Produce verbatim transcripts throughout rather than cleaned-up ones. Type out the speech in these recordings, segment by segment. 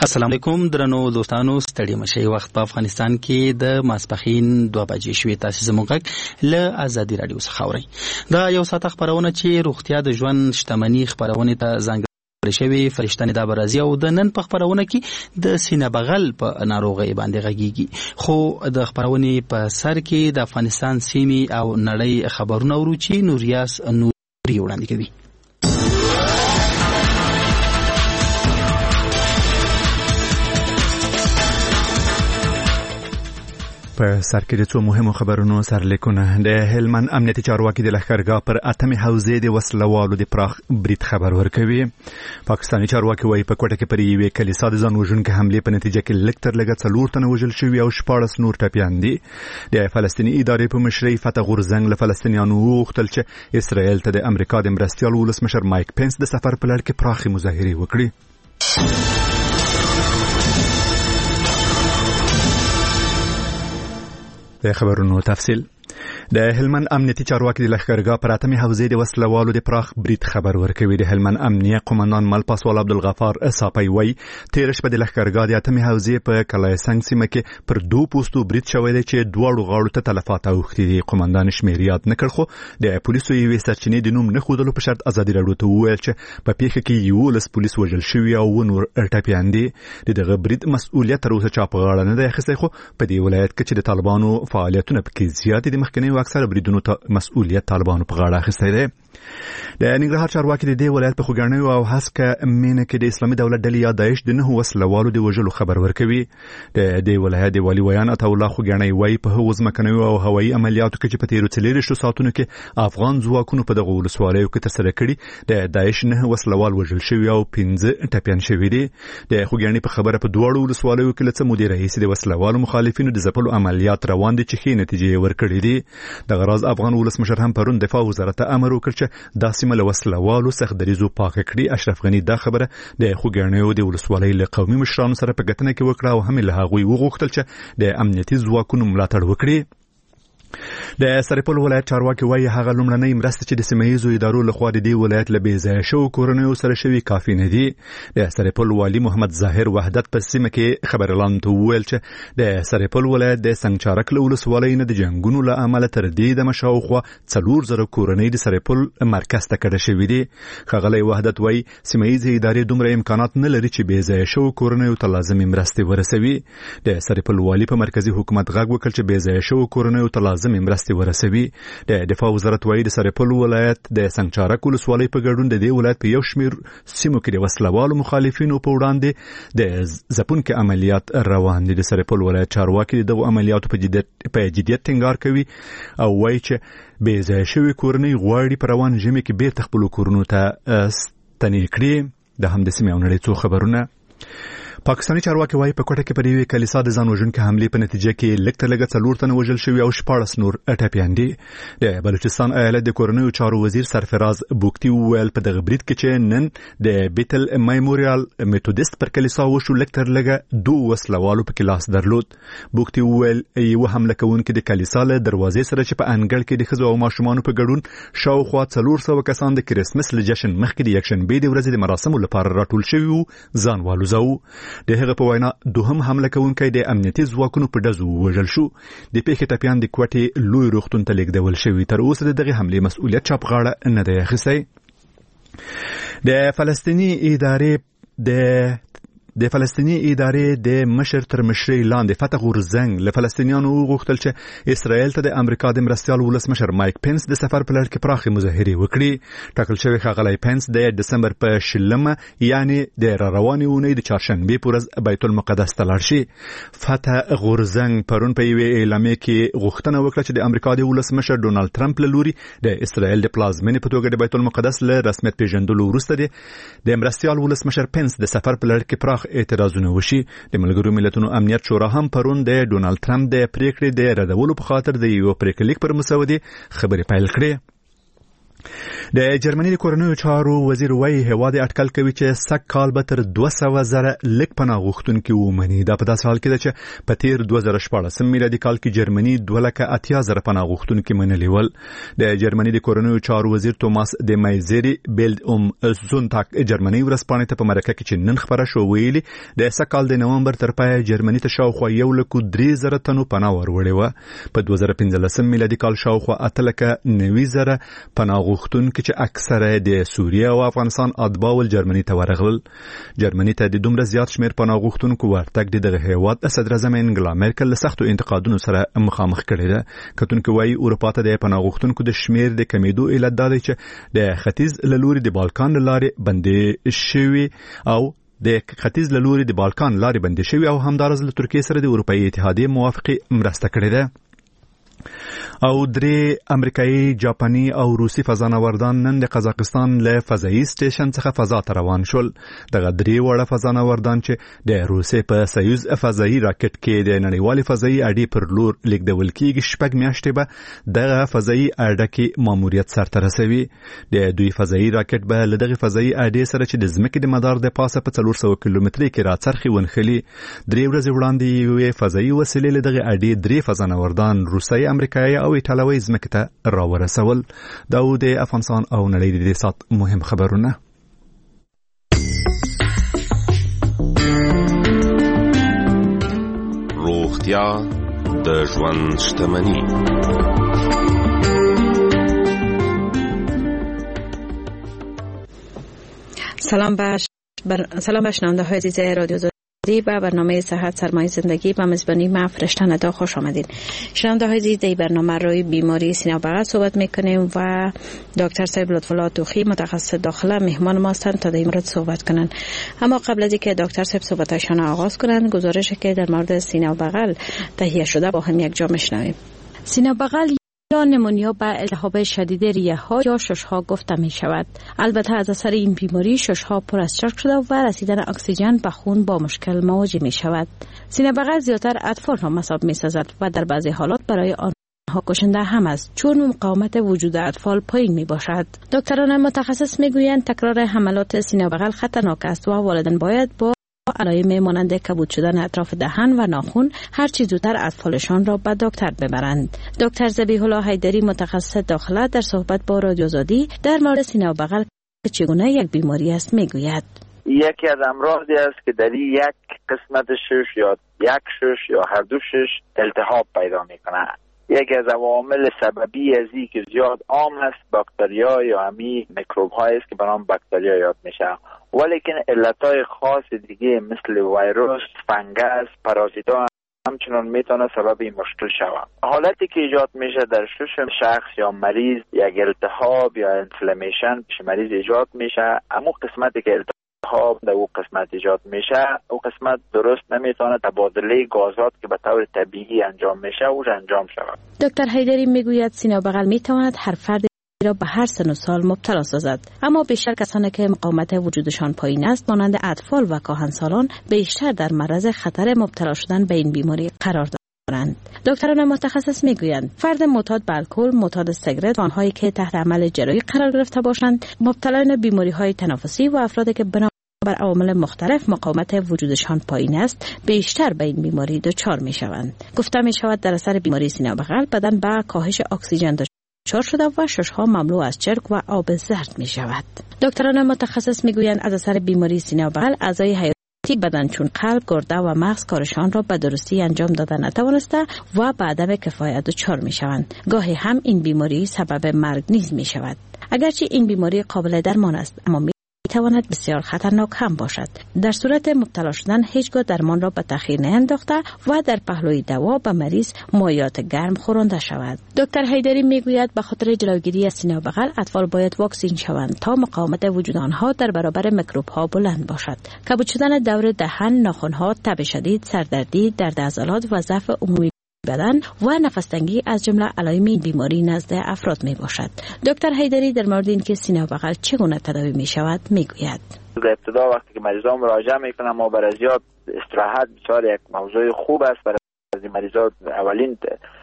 السلام علیکم درنو دوستانو، ستړي مشي. وخت په افغانستان کې د ماسپخین دوه بجې شوې. تاسو زموږ غږ له آزادي رادیو څخه اورئ. دا یو ساعت خبرونه چې روغتیا د ژوند شتمنۍ خبرونه ته ځانګړې شوی. فرشتنې دا برازي او د نن په خبرونه کې د سینه بغل په ناروغي باندې غږیږي. خو د خبرونه په سر کې د افغانستان سیمې او نړۍ خبرونه ورو چې نوریاس نوري وړاندې کوي. په سر کې د څو مهمو خبرونو سرلیکونه. د هلمند امنیتي چارواکي د لښکرګاه پر اتمې حوزې د وسلوالو د پراخ برید خبر ورکوي. پاکستاني چارواکي وایي په کوټه کې پر یوې کلیسا د ځان وژونکې حملې په نتیجه کې لږ تر لږه څلور تنه وژل شوي او شپاړس نور ټپیان دي. د فلسطیني ادارې په مشرۍ فتح غورځنګ له فلسطینیانو وغوښتل چې اسرائیل ته د امریکا د مرستیال ولسمشر مایک پینس د سفر په لړ کې پراخې مظاهرې وکړي. د خبرونو تفصیل. د هلمند امنیتي چارواکي د لښکرګاه پر اتمې حوزې د وسلوالو د پراخ برید خبر ورکوي. د هلمند امنیه قومندان مل پاسوال عبدالغفار صاپی وایي تېره شپه د لښکرګاه د اتمې حوزې په کلای سنگ سیمه کې پر دوه پوستو برید شوی دی چې دواړو غاړو ته تلفات اوښتي دي. قومندان شمېر یاد نه کړ، خو د پولیسو یوې سرچینې د نوم نه ښودلو په شرط ازادي راډیو ته وویل چې په پیښه کې یولس پولیس وژل شوي او اووه نور ټپیان دي. د دغه برید مسؤلیت تر اوسه چا په غاړه نه دی اخیستی، خو په دې ولایت کې چې د طالبانو فعالیتونه پکې زیات دي، مخکنیو اکثره بریدونو ته مسؤلیت طالبانو په غاړه اخیستی دی. د ننګرهار چارواکي د دې ولایت په خوږاڼیو او هسکه مینه کې د اسلامي دولت ډلې یا داعش د نهو وسلوالو د وژلو خبر ورکوي. د دې ولایت د والي ویان عطاالله خوږاڼی وایي په هغو ځمکنیو او هوایي عملیاتو کې چې په تېرو څلېرویشتو ساعتونو کې افغان ځواکونو په دغو ولسوالیو کې ترسره کړي، د داعش نه وسلوال وژل شوي او پنځه ټپیان شوي دي. د خوږاڼي په خبره په دواړو ولسوالیو کې له څه مودې راهیسې د وسلوالو مخالفینو د ځپلو عملیات روان دي چې ښې نتیجې ورکړي دي. دغه راز افغان ولسمشر هم پرون دفاع وزارت ته امر وکړ چې دا سیمه له وسلوالو سخت دریزو پاکه کړي. اشرف غني دا خبره د خوږاڼیو د ولسوالۍ له قومي مشرانو سره په کتنه کې وکړه او هم له هغوی وغوښتل چې د امنیتي ځواکونو ملاتړ وکړي. د سرپل ولایت چارواکي وایي هغه لومړنۍ مرستې چې د سیمه ییزو ادارو لخوا د دې ولایت له بې ځایه شوو کورنیو سره شوي کافي نه دي. د سرپل والي محمد ظاهر وحدت په سیمه کې خبرلاندو ته وویل چې د سرپل ولایت د سنګچارک له ولسوالۍ نه د جنګونو له امله تر دې دمه شاوخوا څلور زره کورنۍ د سرپل مرکز ته کډه شوي دي. ښاغلی وحدت وایي سیمه ییزې ادارې دومره امکانات نه لري چې بې ځایه شوو کورنیو ته لازمې مرستې ورسوي. د سرپل والي په مرکزي حکومت غږ وکړ چې بې ځایه شوو کورنیو ته لازمې مرستې ورسوي. د دفاع وزارت وایي د سرپل ولایت د سنګچارک ولسوالۍ په ګډون د دې ولایت په یو شمېر سیمو کې د وسلوالو مخالفینو په وړاندې د ځپونکي عملیات روان دي. د سرپل ولایت چارواکي د دغو عملیاتو په جدیت ټینګار کوي او وایي چې بې ځایه شوې کورنۍ غواړي په روان ژمي کې بیرته خپلو کورونو ته ستنې کړي. د هم د سیمې او نړۍ څو خبرونه. پاکستاني چارواکي وایي په کوټه کې پر یوې کلیسا د ځان وژونکې حملې په نتیجه کې لږ تر لږه څلور تنه وژل شوي او شپاړس نور ټپیان دي. د بلوچستان ایالت د کورنیو چارو وزیر سرفراز بوکتي وویل په دغه برید کې چې نن د بیتل میموریال میتودیست پر کلیسا وشو لږ تر لږه دوه وسلوالو پکې لاس درلود. بوکتي وویل یوه حمله کوونکي د کلیسا له دروازې سره چې په انګړ کې د ښځو او ماشومانو په ګډون شاوخوا څلور سوه کسان د کرسمس له جشن مخکې د یکشنبې د ورځې د مراسمو لپاره راټول شوي وو ځان والوځاوه. د هغه په وینا دوهم حمله کوونکی د امنیتي ځواکونو په ډزو ووژل شو. د پیښې ټپیان د کوټې لوی روغتون ته لیږدول شوي. تر اوسه د دغې حملې مسؤلیت چا په غاړه نه دی اخیستی. د فلسطیني ادارې د د فلسطیني ادارې د مشر تر مشرۍ لاندې فتح غورځنګ له فلسطینیانو وغوښتل چې اسرائیل ته د امریکا د مرستیال ولسمشر مایک پینس د سفر په لړ کې پراخې مظاهرې وکړي. ټاکل شوی ښاغلی پینس د ډسمبر په شلمه یعنې د را روانې اونۍ د چهارشنبې په ورځ بیت المقدس ته لاړ شي. فتح غورځنګ پرون په یوې اعلامیې کې غوښتنه وکړه چې د امریکا د ولسمشر ډونالډ ټرمپ له لوري د اسرائیل د پلازمینې په توګه د بیت المقدس له رسمیت پیژندلو وروسته د مرستیال ولسمشر پینس د سفر په لړ کې پراخ اعتراضونه وشي. د ملګرو ملتونو امنیت شورا هم پرون د ډونالډ ټرمپ د پریکړې د ردولو په خاطر د یو پریکړلیک پر مسودې خبرې پیل کړې. د جرمني د کورنیو چارو وزیر وایي هیواد اټکل کوي چې سږ کال به تر دوه سوه زره لږ پناه غوښتونکي ومني. دا په داسې حال کې ده چې په تیر دوه زره شپاړسم میلادي کال کې جرمني دوه لکه اتیا زره پناه غوښتونکي منلي ول. د جرمني د کورنیو چارو وزیر توماس د مایزری بیلد اوم زونتاک جرمني ورځپاڼې ته په مرکه کې چې نن خبره شو ویلي د سږ کال د نومبر تر پایه جرمني ته شاوخوا یو لک درې زره تنو پناه وروړې وه. په دوه زره پنځلسم میلادي کال شاوخوا اته لکه نوي زره پناه غوښتونکي چې اکثره د سوریه او افغانستان اتباع ول جرمني ته ورغلل. جرمني ته د دومره زیات شمیر پناه غوښتونکو ورتګ د دغه هیواد صدر اعظم انګلا مېرکل له سختو انتقادونو سره مخامخ کړی ده. کتونکو وايي اروپا ته د پناه غوښتونکو د شمیر د کمیدو علت دا دی چې د ختیځ له لوري د بالکان لارې بندې شوي او د ختیځ له لوري د بالکان لارې بندې شوي او همدارس له ترکیه سره د اروپאי اتحادیه موافقه مرسته کړې ده. او درې امریکایي، جاپاني او روسي فضانوردان نن د قزاقستان له فضایي سټیشن څخه فضا ته روان شول. دغه درې وړه فضانوردان چې د روسي په سیوز فضایي راکټ کې د نړیوال فضایي اډې پر لور لیږدول کېږي شپږ میاشتې به دغه فضایي اډه کې ماموریت سرته رسوي. د دوی فضایي راکټ به له دغه فضایي اډې سره چې د ځمکې د مدار د پاسه په څلور سوه کیلومترۍ کې راڅرخي ونښلي. درې ورځې وړاندې یوې فضایي وسیلې له دغه اډې درې فضانوردان روسي، امریکایي او ایټالوي ځمکې ته راورسول. دا د افغانستان او نړۍ د دې سات مهم خبرونه. روغتیا د ژوند شتمني. سلام باش بر... سلام باش شنونده های عزیز رادیو زادی و برنامه صحت سرمایه زندگی با میزبانی من فرشته ندا خوش آمدید. شنونده های عزیز در برنامه روی بیماری سینه و بغل صحبت میکنیم و دکتر صاحب لطفالله توخی متخصص داخله مهمان ما هستند تا در این مورد صحبت کنن. اما قبل از اینکه دکتر صاحب صحبتشان آغاز کنند گزارشی که در مورد سینه و بغل تهیه شده با هم یک جا میشنویم. سینه و بغل یا نمونیا به التهاب شدید ریه ها یا شش ها گفته می شود. البته از اثر این بیماری شش ها پر از چرک شده و رسیدن اکسیژن به خون با مشکل مواجه می شود. سینه بغل زیادتر اطفال را مصاب می سازد و در بعضی حالات برای آنها کشنده هم است چون مقاومت وجود اطفال پایین می باشد. دکتران متخصص می گویند تکرار حملات سینه بغل خطرناک است و والدین باید با علائم مانند کبود شدن اطراف دهن و ناخن هر چه زودتر اطفالشان را به دکتر ببرند. دکتر ذبیح الله حیدری متخصص داخله در صحبت با رادیو زادی در مورد سینه و بغل که چگونه یک بیماری است میگوید. یکی از امراضی است که در یک قسمت شش یا یک شش یا هر دو شش التهاب پیدا میکنه. یکی از عوامل سببی از این که زیاد عام است باکتریا یا همی میکروب های است که به نام باکتریا یاد میشه. ولیکن علتهای خاص دیگه مثل ویروس، فنگس، پارازیتا همچنان میتونه سبب این مشکل شود. حالتی که ایجاد میشه در شش شخص یا مریض یک التهاب یا انفلامیشن پیش مریض ایجاد میشه. اما قسمتی که التهاب در او قسمت ایجاد میشه او قسمت درست نمیتونه تبادله گازات که به طور طبیعی انجام میشه اوش انجام شود. دکتر حیدری میگوید سینه و بغل میتواند هر فرد را به هر سن و سال مبتلا سازد، اما بیشتر کسانی که مقاومت وجودشان پایین است مانند اطفال و کهنسالان بیشتر در معرض خطر مبتلا شدن به این بیماری قرار دارند. دکتران متخصص میگویند فرد معتاد به الکل، معتاد سیگارت و آنهایی که تحت عمل جراحی قرار گرفته باشند مبتلایان بیماری‌های تنفسی و افرادی که بنا بر عوامل مختلف مقاومت وجودشان پایین است بیشتر به این بیماری دچار میشوند. گفته میشود در اثر بیماری سینه و بغل بدن به کاهش اکسیژن دچار شده و ششها مملو از چرک و آب زرد می شود. دکتران متخصص می گویند از اثر بیماری سینه و بغل اعضای حیاتی بدن چون قلب، گرده و مغز کارشان را به درستی انجام دادن نتوانسته و به عدم کفایت دچار می شوند. گاهی هم این بیماری سبب مرگ نیز می شود. اگرچه این بیماری قابل درمان است اما می تواند بسیار خطرناک هم باشد. در صورت مبتلا شدن هیچگاه درمان را به تأخیر نینداخته و در پهلوی دوا به مریض مایعات گرم خورانده شود. دکتر حیدری میگوید به خاطر جلوگیری از سینه و بغل اطفال باید واکسین شوند تا مقاومت وجود آنها در برابر میکروب ها بلند باشد. کبود شدن دور دهن، ناخن ها، تب شدید، سردردی، درد عضلات و ضعف عمومی بدن و نفس‌تنگی از جمله علائم این بیماری نزد افراد می باشد. دکتر حیدری در مورد اینکه سینه و بغل چگونه تداوی می شود می گوید. در ابتدا وقتی که مریضان مراجعه میکنن ما برای زیاد استراحت بسیار یک موضوع خوب است برای مریضان. اولین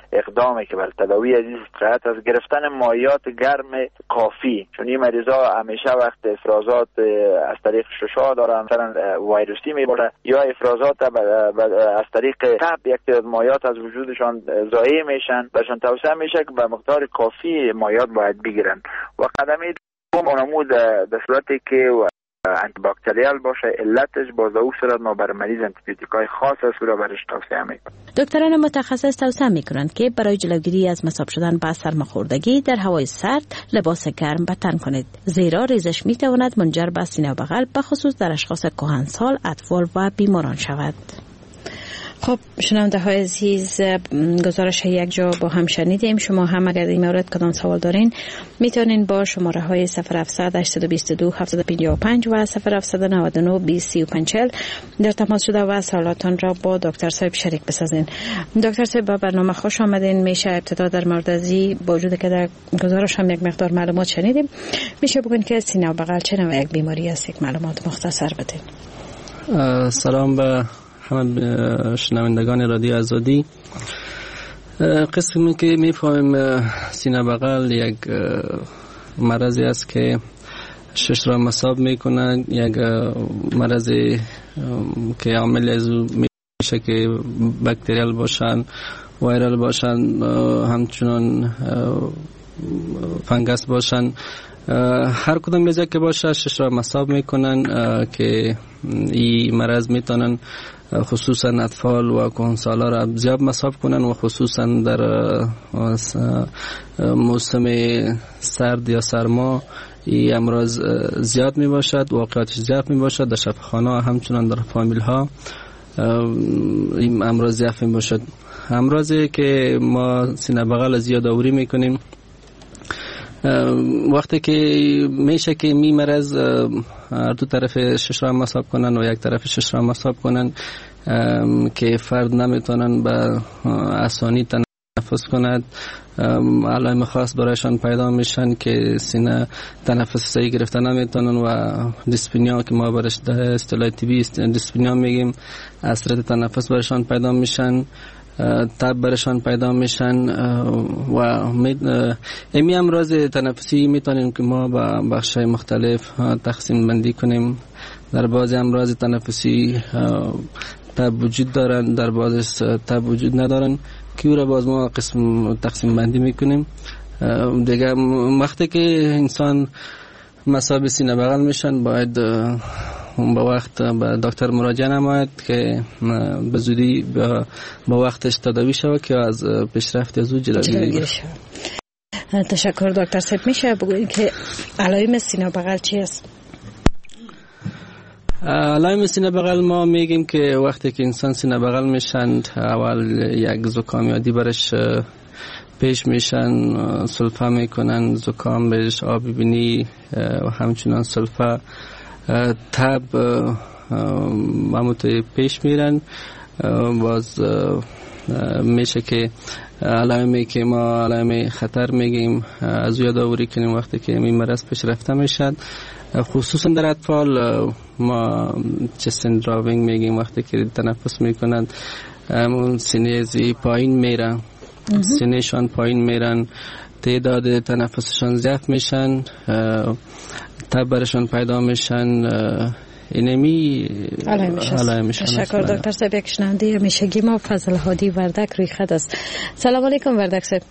اقدامی که بر تداوی از این استراحت از گرفتن مایعات گرم کافی، چون این مریضا همیشه وقت افرازات از طریق ششا دارن، مثلا ویروسی میباره یا افرازات از طریق تب یک تعداد مایعات از وجودشان ضایع میشن، بهشان توصیه میشه که به مقدار کافی مایعات باید بگیرن. و قدمی دوم نمود در صورتی که آنتی باکتریال باشه، علتش باز او صورت ما بر مریض آنتیبیوتیکای خاص است و برش توصیه میکنیم. دکتران متخصص توصیه میکنند که برای جلوگیری از مصاب شدن با سرماخوردگی در هوای سرد لباس گرم به تن کنید، زیرا ریزش میتواند منجر به سینه و بغل به خصوص در اشخاص کهنسال، اطفال و بیماران شود. خب شنونده های عزیز، گزارش یک جا با هم شنیدیم. شما هم اگر این مورد کدام سوال دارین میتونین با شماره های صفر هفتصد هشتصد و بیست و دو هفتصد و پنجاه و پنج و صفر هفتصد و نود و نه بیست و پنج چهل در تماس شده و سوالاتان را با دکتر صاحب شریک بسازین. دکتر صاحب با برنامه خوش آمدین. میشه ابتدا در مورد ازی با وجود که در گزارش هم یک مقدار معلومات شنیدیم، میشه بگین که سینه و بغل چه نوع یک بیماری است؟ یک معلومات مختصر بدین. سلام به همه شنوندگان رادیو آزادی. قسمی که میفهمیم سینه بغل یک مرضی است که شش را مصاب میکنه، یک مرضی که عامل از میشه که باکتریال باشن، ویرال باشن، همچنان فنگس باشن، هر کدام از که باشه شش را مصاب میکنن که این مرض میتونن خصوصا اطفال و کهنسالا را زیاد مصاب کنن و خصوصا در موسم سرد یا سرما این امراض زیاد می باشد، واقعاتش زیاد می باشد. در شفاخانه همچنان در فامیل ها این امراض زیاد می باشد. امراضی که ما سینه بغل زیاد آوری می کنیم وقتی که میشه که می مرض هر دو طرف شش را مصاب کنن و یک طرف شش را مصاب کنن که فرد نمیتونن به آسانی تنفس کند، علائم خاص برایشان پیدا میشن که سینه تنفس صحیح گرفته نمیتونن و دیسپنیا که ما برش در اصطلاح طبی دیسپنیا میگیم، اثرات تنفس برایشان پیدا میشن، تب برشان پیدا میشن و امی امراض تنفسی میتونیم که ما با بخش‌های مختلف تقسیم بندی کنیم. در بعضی امراض تنفسی تب وجود دارن، در بعضی تب وجود ندارن که او را باز ما قسم تقسیم بندی میکنیم. دیگه وقتی که انسان مصاب سینه بغل میشن باید با وقت به دکتر مراجعه نماید که به زودی با وقتش تداوی شود که از پیشرفت از او جلوگیری شود. تشکر دکتر صاحب. میشه بگویید که علائم سینه بغل چی است؟ علائم سینه بغل ما میگیم که وقتی که انسان سینه بغل میشن اول یک زکام یادی برش پیش میشن، سلفه میکنن، زکام بهش آب بینی و همچنان سلفه، تب همونطوری پیش میرن. باز میشه که علائمی که ما علائم خطر میگیم از یادآوری کنیم وقتی که این مرض پیش رفته میشد، خصوصا در اطفال ما چست اندراوینگ میگیم، وقتی که تنفس میکنند همون سینه زی پایین میرن، سینه شان پایین میرن، تعداد تنفسشان ضعف میشن، تب برشان پیدا میشن، اینمی علائمش. تشکر دکتر صاحب. یک شنونده همیشگی ما فضل هادی وردک روی خط است. سلام علیکم وردک صاحب.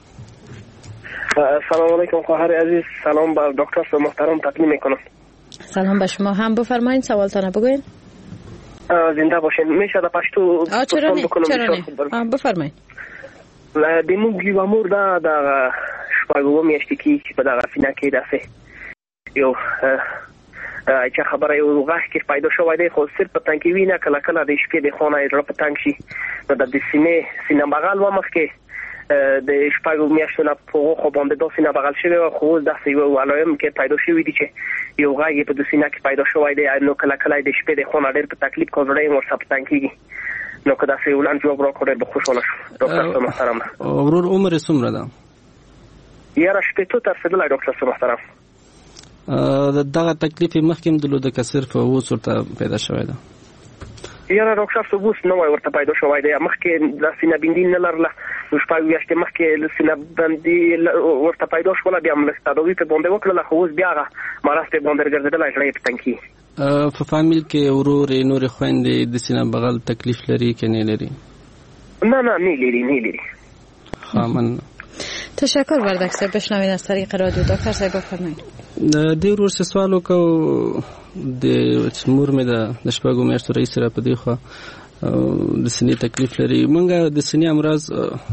سلام علیکم خواهر عزیز، سلام بر دکتر صاحب محترم تقدیم میکنم. سلام به شما هم. بفرمایید سوالتان بگوین. زنده باشین. میشه در پشتو پرسان بکنم؟ چرا نه؟ بفرمایید. دیمو گیوامور دا دا شپاگو میشتی کی په دغه سینه کې داسې یو چې خبره یو غاښ کې پیدا شوی دی، خو صرف په تنګ کې وینه کله کله د شپې د خونه یې په تنګ شي نو د سینې سینه بغل و مخکې د شپاگو میاشتو نه په خو باندې د سینه بغل شوی و، خو داسې یو علائم کې پیدا شوی دي چې یو غاښ په د سینه کې پیدا شوی دی نو کله کله د شپې د خونه ډېر په تکلیف کوي ورسره په تنګ کېږي نو که داسې ولان جواب راکړې به خوشاله شو. ډاکټر صاحب محترم. ورور عمر څومره ده؟ یاره شپېتو ته رسېدلی ډاکټر صاحب محترم. دغه تکلیف یې مخکې هم درلوده که صرف اوس ورته پیدا شوی ده؟ یاره ډاکټر صاحب اوس نوی ورته پیدا شوی دی، مخکې د سینه بندي نه لرله شپږ میاشتې مخکې سینه بندي ورته پیدا شوله، بیا هم لږ تداوي پرې باندې وکړله، خو اوس بیا هغه مرض پرې باندې راګرځېدلی، زړه یې په تنګ کېږي. په فامیل کې ورورې نورې خویندې د سینه بغل تکلیف لري که نه لري؟ نه نه نه لري نه لري. خامن تشکر وردک صاحب. بشنوید از طریق رادیو. دکتر صاحب بفرمایید. د ورور څه سوال وکړو د مور مې د شپږو میاشتو رئیس را په دې خوا د سینې تکلیف لري. موږ د سینې امراض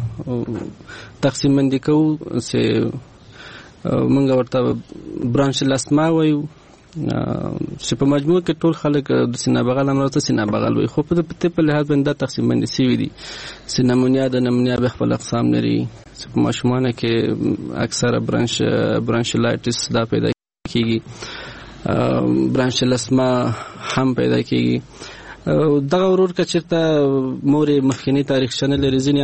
تقسیم بندي کوو چې موږ ورته برانشل استما وایو چې په مجموع کې ټول خلک د سینه بغل امراض ته سینه بغل وایي، خو په دې په لحاظ باندې دا تقسیم بندي شوي دي. سینمونیا د نمونیا به خپل اقسام لري چې په ماشومانو کې اکثره برانش برانشلایټس دا پیدا کیږي، برانشل استما هم پیدا کیږي. دغه ورور که چېرته مور مخکینی تاریخ شنه لري، ځینې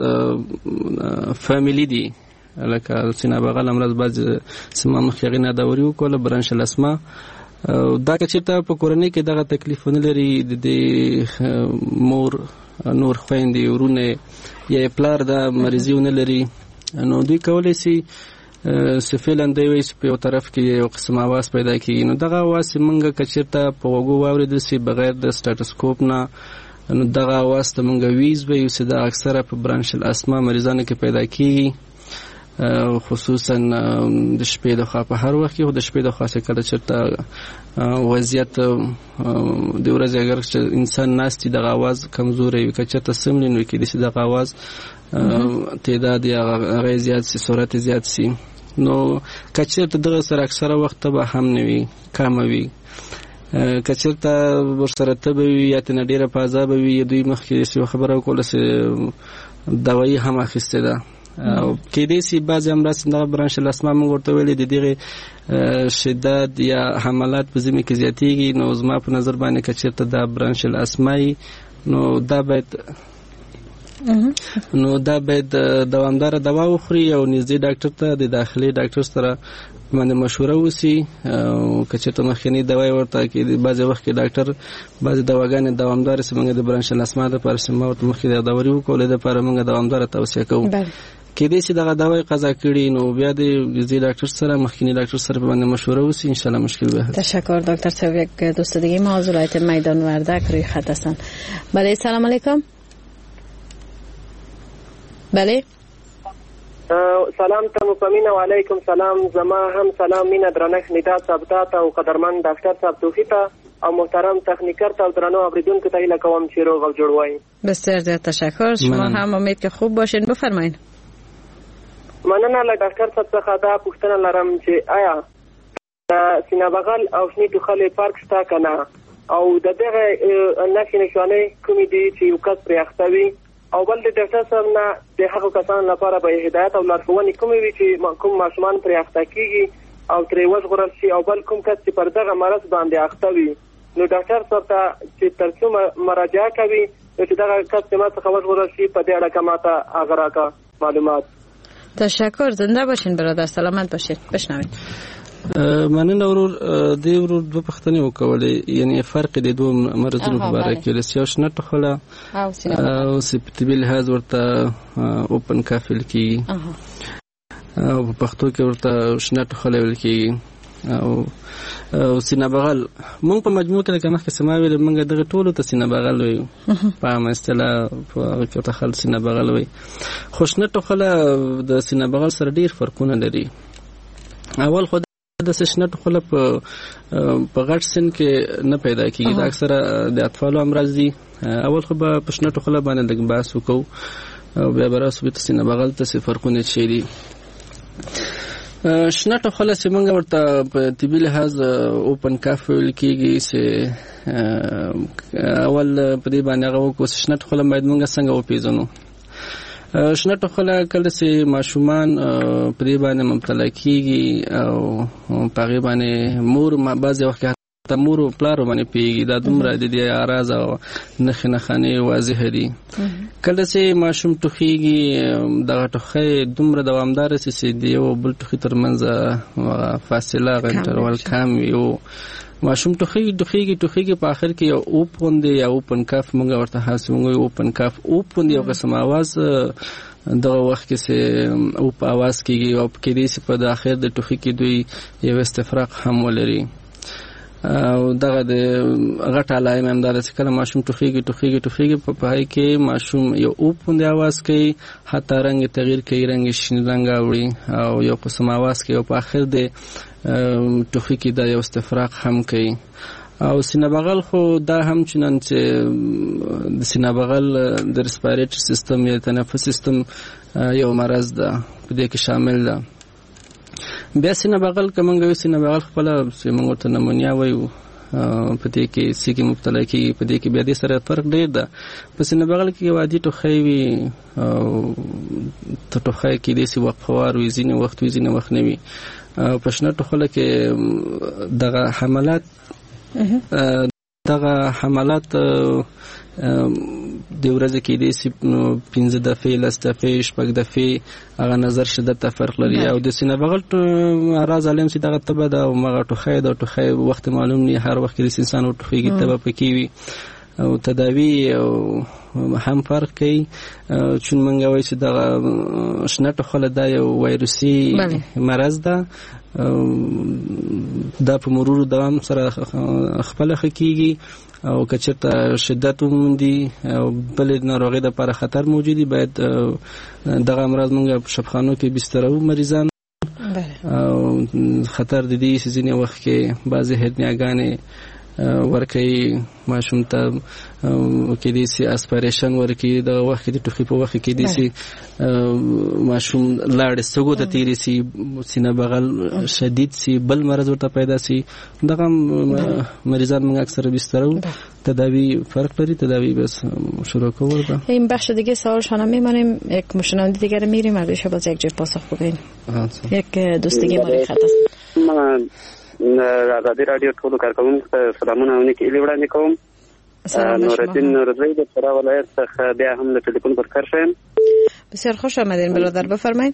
امراض فامیلي دي لکه سینه بغل امراض بعض سما مخکې هغې نه داوري وکړله برانشل استما. دا که چېرته په کورنۍ کې دغه تکلیفونه لري، د دې مور نور خویندې ورونه یا پلار دا مریضي ونه لري، نو دوی کولی شي چې فعلا دوی وایي چې په یو طرف کې یو قسم اواز پیدا کېږي. نو دغه اواز چې موږ که چېرته په غوږو واورېدل شي بغیر د سټاټوسکوپ نه، نو دغه اواز ته موږ ویز وایو چې دا اکثره په برانشل استما مریضانو کې پیدا کېږي، خصوصا د شپې د خوا په هر وخت کې. خو د شپې د خوا چې کله چېرته وضعیت د ورځې اگر انسان ناست وي دغه اواز کمزوری وي، که چېرته سم نو کېدای شي دغه اواز تعداد یا هغه زیات شي، سرعت زیات شي. نو که چېرته دغه سره اکثره وخت به هم نه وي، کمه وي، که چېرته ورسره تبه وي یا ترنه ډېره په عذابه وي، دوی مخکې یوه خبره وکړله چې دوایي هم اخیستې ده. کېدای شي بعضې امراض دغه برانشل استما موږ ورته ویلې د دغې شدت یا حملات په ژمي کې زیاتېږي. نو زما په نظر باندې که چېرته دا برانشل استما وي نو دا باید نو دا باید دوامداره دوا وخوري او نږدې ډاکټر ته د داخلي ډاکټر سره باندې مشوره وسی. که چېرته مخکینی دوا ورته کې بعضې وخت کې ډاکټر بعضې دواګانې دوامداره چې موږ د برانشل استما دپاره چې ما ورته مخکې د داوري وکولې دپاره موږ دوامداره توصیه کوو. کېدای شي دغه دوا قضا کړي، نو بیا د نږدې ډاکټر سره مخکینی ډاکټر سره باندې مشوره وسی، انشالله مشکل به حل. تشکر دکتر صاحب. یک دوست دیگه ما از ولایت میدان وردک روی خط هستن. بله سلام علیکم. بله سلام ته مکمین و علیکم سلام. زما هم سلام مینا درنښت ندات ثابتات او قدرمن ډاکټر صاحب توفیق او محترم تخنیکر ته او درنو اوریدونکو ته هیله کوم چې روغ او جوړ وای. بسیار زیاد تشکر. شما هم امید که خوب باشین. بفرمایید. مننه. له ډاکټر صاحب څخه دا پوښتنه لرم چې آیا سینه بغل او شنې ټوخلې فرق شته که نه، او د دغه نښې نښانې کومې دي چې یو کس پرې اخته وي، او بل د ډاکټر صاحب نه د هغو کسانو لپاره به هدایت او لارښوونې کومې وي چې کوم ماشومان پرې اخته کېږي او ترې وژغورل شي، او بل کوم کس چې پر دغه مرض باندې اخته وي نو ډاکټر صاحب ته چې تر څو مراجعه کوي نو چې دغه کس چې ما څخه وژغورل شي په دې اړه که ماته هغه راکړه معلومات. تشکر. زنده باشین برادر. سلامت باشین. بشنوید. مننه ورور. د ورور دوه پوښتنې وکولې، یعنی فرق د دوه مرضونو په باره کې لس یو شنه ټوخله او په طبي لحاظ ورته اوپن کاف ویل کېږي او په پښتو کې ورته شنه ټوخله ویل کېږي او او سینه بغل. مونږ په مجموع کې لکه مخکې سما ویل مونږ دغه ټولو ته سینه بغل وایو، په عامه اصطلاح په هغه کې ورته خلک سینه بغل وایي. خو شنه ټوخله د سینه بغل سره ډېر فرقونه لري. اول خو د شنه ټوخله په په غټ سن کې نه پیدا کېږي، دا اکثره د اطفالو امراض دي. اول خو به په شنه ټوخله باندې لږ بحث وکړو او بیا به راسو بېرته سینه بغل ته څه فرقونه څه دي. شنه ټوخله چې موږ ورته په طبي لحاظ اوپن کاف ویل کېږي، چې اول په دې باندې هغه وکړو چې شنه ټوخله باید موږ څنګه وپېژنو. شنه ټوخله کله چې ماشومان په دې باندې مبتلا کېږي او په هغې باندې مور بعضې وخت کې حتی مور او پلار باندې پوهېږي، دا دومره د دې اعراض او نښې نښانې واضحه دي. کله چې ماشوم ټوخېږي دغه ټوخی دومره دوامداره شي چې د یو بل ټوخي تر منځ فاصله هغه انټرول کم وي او ماشوم ټوخېږي ټوخېږي ټوخېږي په آخر کې یو اوپ غوندې یا اوپن کاف موږ ورته حاصل موږ اوپن کاف اوپ غوندې یو قسم اواز دغه وخت کې سه او په आवाज کېږي او کې دې په د اخر د ټوخي کې دوی یو استفراغ هم ولري او دغه د غټ علائم هم دا چې کله ماشوم ټوخیږي ټوخیږي ټوخیږي په پای کې ماشوم یو اوپوند आवाज کوي حتی رنگ تغییر کوي رنگ شین رنگ اوړي او یو قسم आवाज کوي او په اخر د ټوخي کې دا یو استفراغ هم کوي او سینه بغل خو دا هم چنان چې د سینه بغل د ریسپیریټری سیستم یا تنفس سیستم یو مرض ده په دې کې شامل ده بیا سینه بغل کومنګ سینه بغل خپل موږ ته نمونیا وایو په دې کې سګي مبتلا کیږي په دې کې بیا د سره فرق ډیر ده په سینه بغل کې وادي ټوخی وي او ته ټوخی کې د سی وقفوار وي ځینې وخت وي ځینې وخت نه وي په شنه ټوخله کې دغه حملات دغه حملات د ورځې کې د سی پنځه دفعې لس دفعې شپږ دفعې هغه نظر شدت ته فرق لري او د سینه بغل راز علم سي دغه تبه دا او مغه ټوخی دا ټوخی وخت معلوم نه هر وخت کې انسان او ټوخیږي تبه پکې وي او تداوی او هم فرق کوي چې مونږ وایو چې دغه شنه ټوخله دا یو وایروسي مرض ده دا په مرور دوام سره خپل خکېږي او کچرته شدت وموندي او بل ناروغي د لپاره خطر موجودي باید دغه امراض مونږ په شفاخانو کې بسترو مریضان او خطر د دې سيزنې وخت کې بعضي هرنیاګانې ورکي ماشوم ته کې دي سي اسپیریشن ورکي د وخت کې د ټوخي په وخت کې دي سي ماشوم لاړ سګو ته تیری سي سینه بغل شدید سي بل مرض ورته پیدا سي دغه مریضان موږ اکثر بسترو تداوی فرق لري تداوی بس شروع کول ده این بخش دیگه سوالشان هم میمانیم یک مشنونده دیگر میریم اگه باز یک جای پاسخ بگین یک دوست دیگه ماری خط است من آزادی رادیو ټولو کارکوونکو ته سلامونه او نیکې هیلې وړاندې کوم نورالدین نورزی د فراه ولایت څخه بیا هم له ټلیفون پر کار شوم بسیار خوش آمدین برادر بفرمایید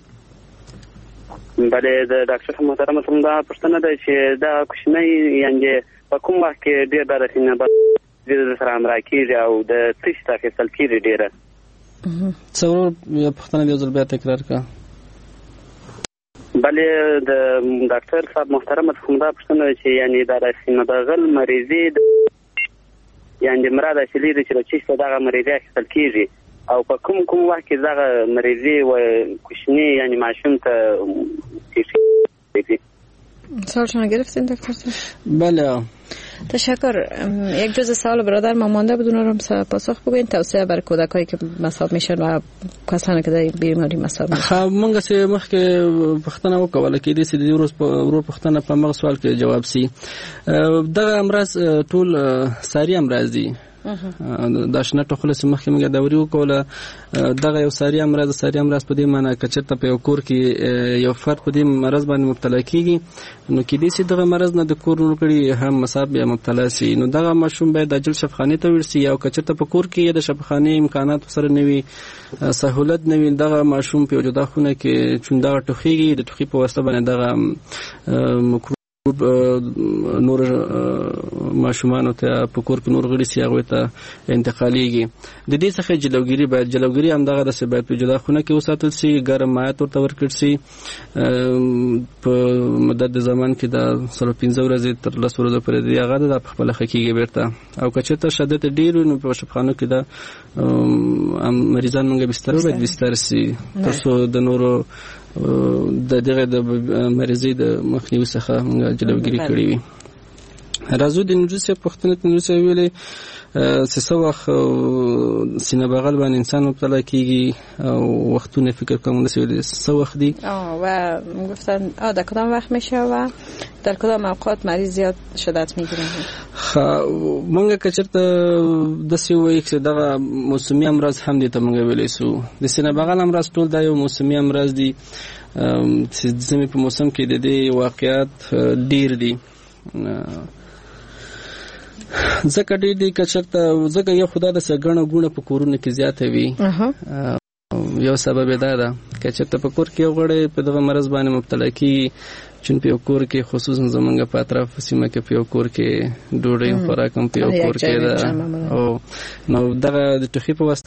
بله د ډاکټر محترم ته دا پوښتنه ده چې دا کوچنی یعنې په کوم وخت کې ډېر دا د سینه بغل سره همراه کېږي او د څه شي اخیستل کېږي ډېره څلور یا پوښتنه یو ځل بیا تکرار کړه بله د ډاکټر صاحب محترم ته دا پوښتنه چې یعنې دا د سینه بغل مریضي یعنې مراد اصلي ده چې د څه شي دغه مریضي اخیستل کېږي او په کوم کوم وخت کې دغه مریضي و کوچنی یعنی ماشوم ته کیږي سوال شما گرفتین دکتر صاحب؟ بله تشکر. یک جزء سوال برادر ما مانده بدون رو پاسخ بگوین توصیه بر کودکایی که مصاب میشن و کسانی که در بیماری مصاب میشن. خب منگه سه مخکې پښتنه وکوله کې دې سې د ورځ ورو پښتنه په مغ سوال کې جواب سي دغه امراض ټول ساري امراض دي دا شنه ټوخله سمخ کې موږ دا وریو کوله دغه یو ساري امراض ساري امراض په دې معنی کچته په یو کور کې یو فرد په دې مرض باندې مبتلا کیږي نو کې دې سي دغه مرض نه د کور نور کړي هم مصاب یا مبتلا سي نو دغه مشوم باید د عاجل شفاخانه ته ورسي یا کچته په کور کې د شفاخانه امکانات سره نوي سہولت نوي دغه مشوم په جدا خونه کې چوندا ټوخيږي د ټوخي په واسطه باندې دغه نور ماشومان ته په کور کې نور غړي سي هغه ته انتقاليږي د دې څخه جلوګيري باید جلوګيري هم دغه د سبب په جدا خونه کې وساتل سي ګرم مایات ورته ورکړ سي په مدد د زمان کې د سره پنځه ورځې تر لس ورځې پورې دی هغه د خپل حقيقي بیرته او کچته شدت ډیر نو په شفاخانه کې د مریضان موږ بستر باید بستر سي ترڅو د نورو د دغه د مریضي د مخنیوي څخه موږ جلوګيري کړې وي. راځو د نورسه پښتنه نورسه ویلې څه وخت سینه بغل باندې انسان مبتلا کیږي او وختونه فکر کوم د سویل څه وخت دی و گفتن آ در کدام وقت میشه و در کدام اوقات مریض زیاد شدت میگیره. خا مونږه کچرته د سی وایي چې دغه موسمي امراض هم دي ته مونږ ویلې سو د سینه بغل امراض ټول دا یو موسمي امراض دي چې د زمي په موسم کې د دې واقعیت ډیر دي ځکه ډېر دي کچرته ځکه یو خدا د سګڼه ګونه په کورونه کې زیاته وي یو سبب دا ده کچرته په کور کې یو غړی په دغه مرض باندې مبتلا کیږي چون په کور کې خصوصا زمونږ په اطراف سیمه کې په کور کې ډوډۍ خوراک هم په کور کې ده او نو دغه د ټوخي په واسطه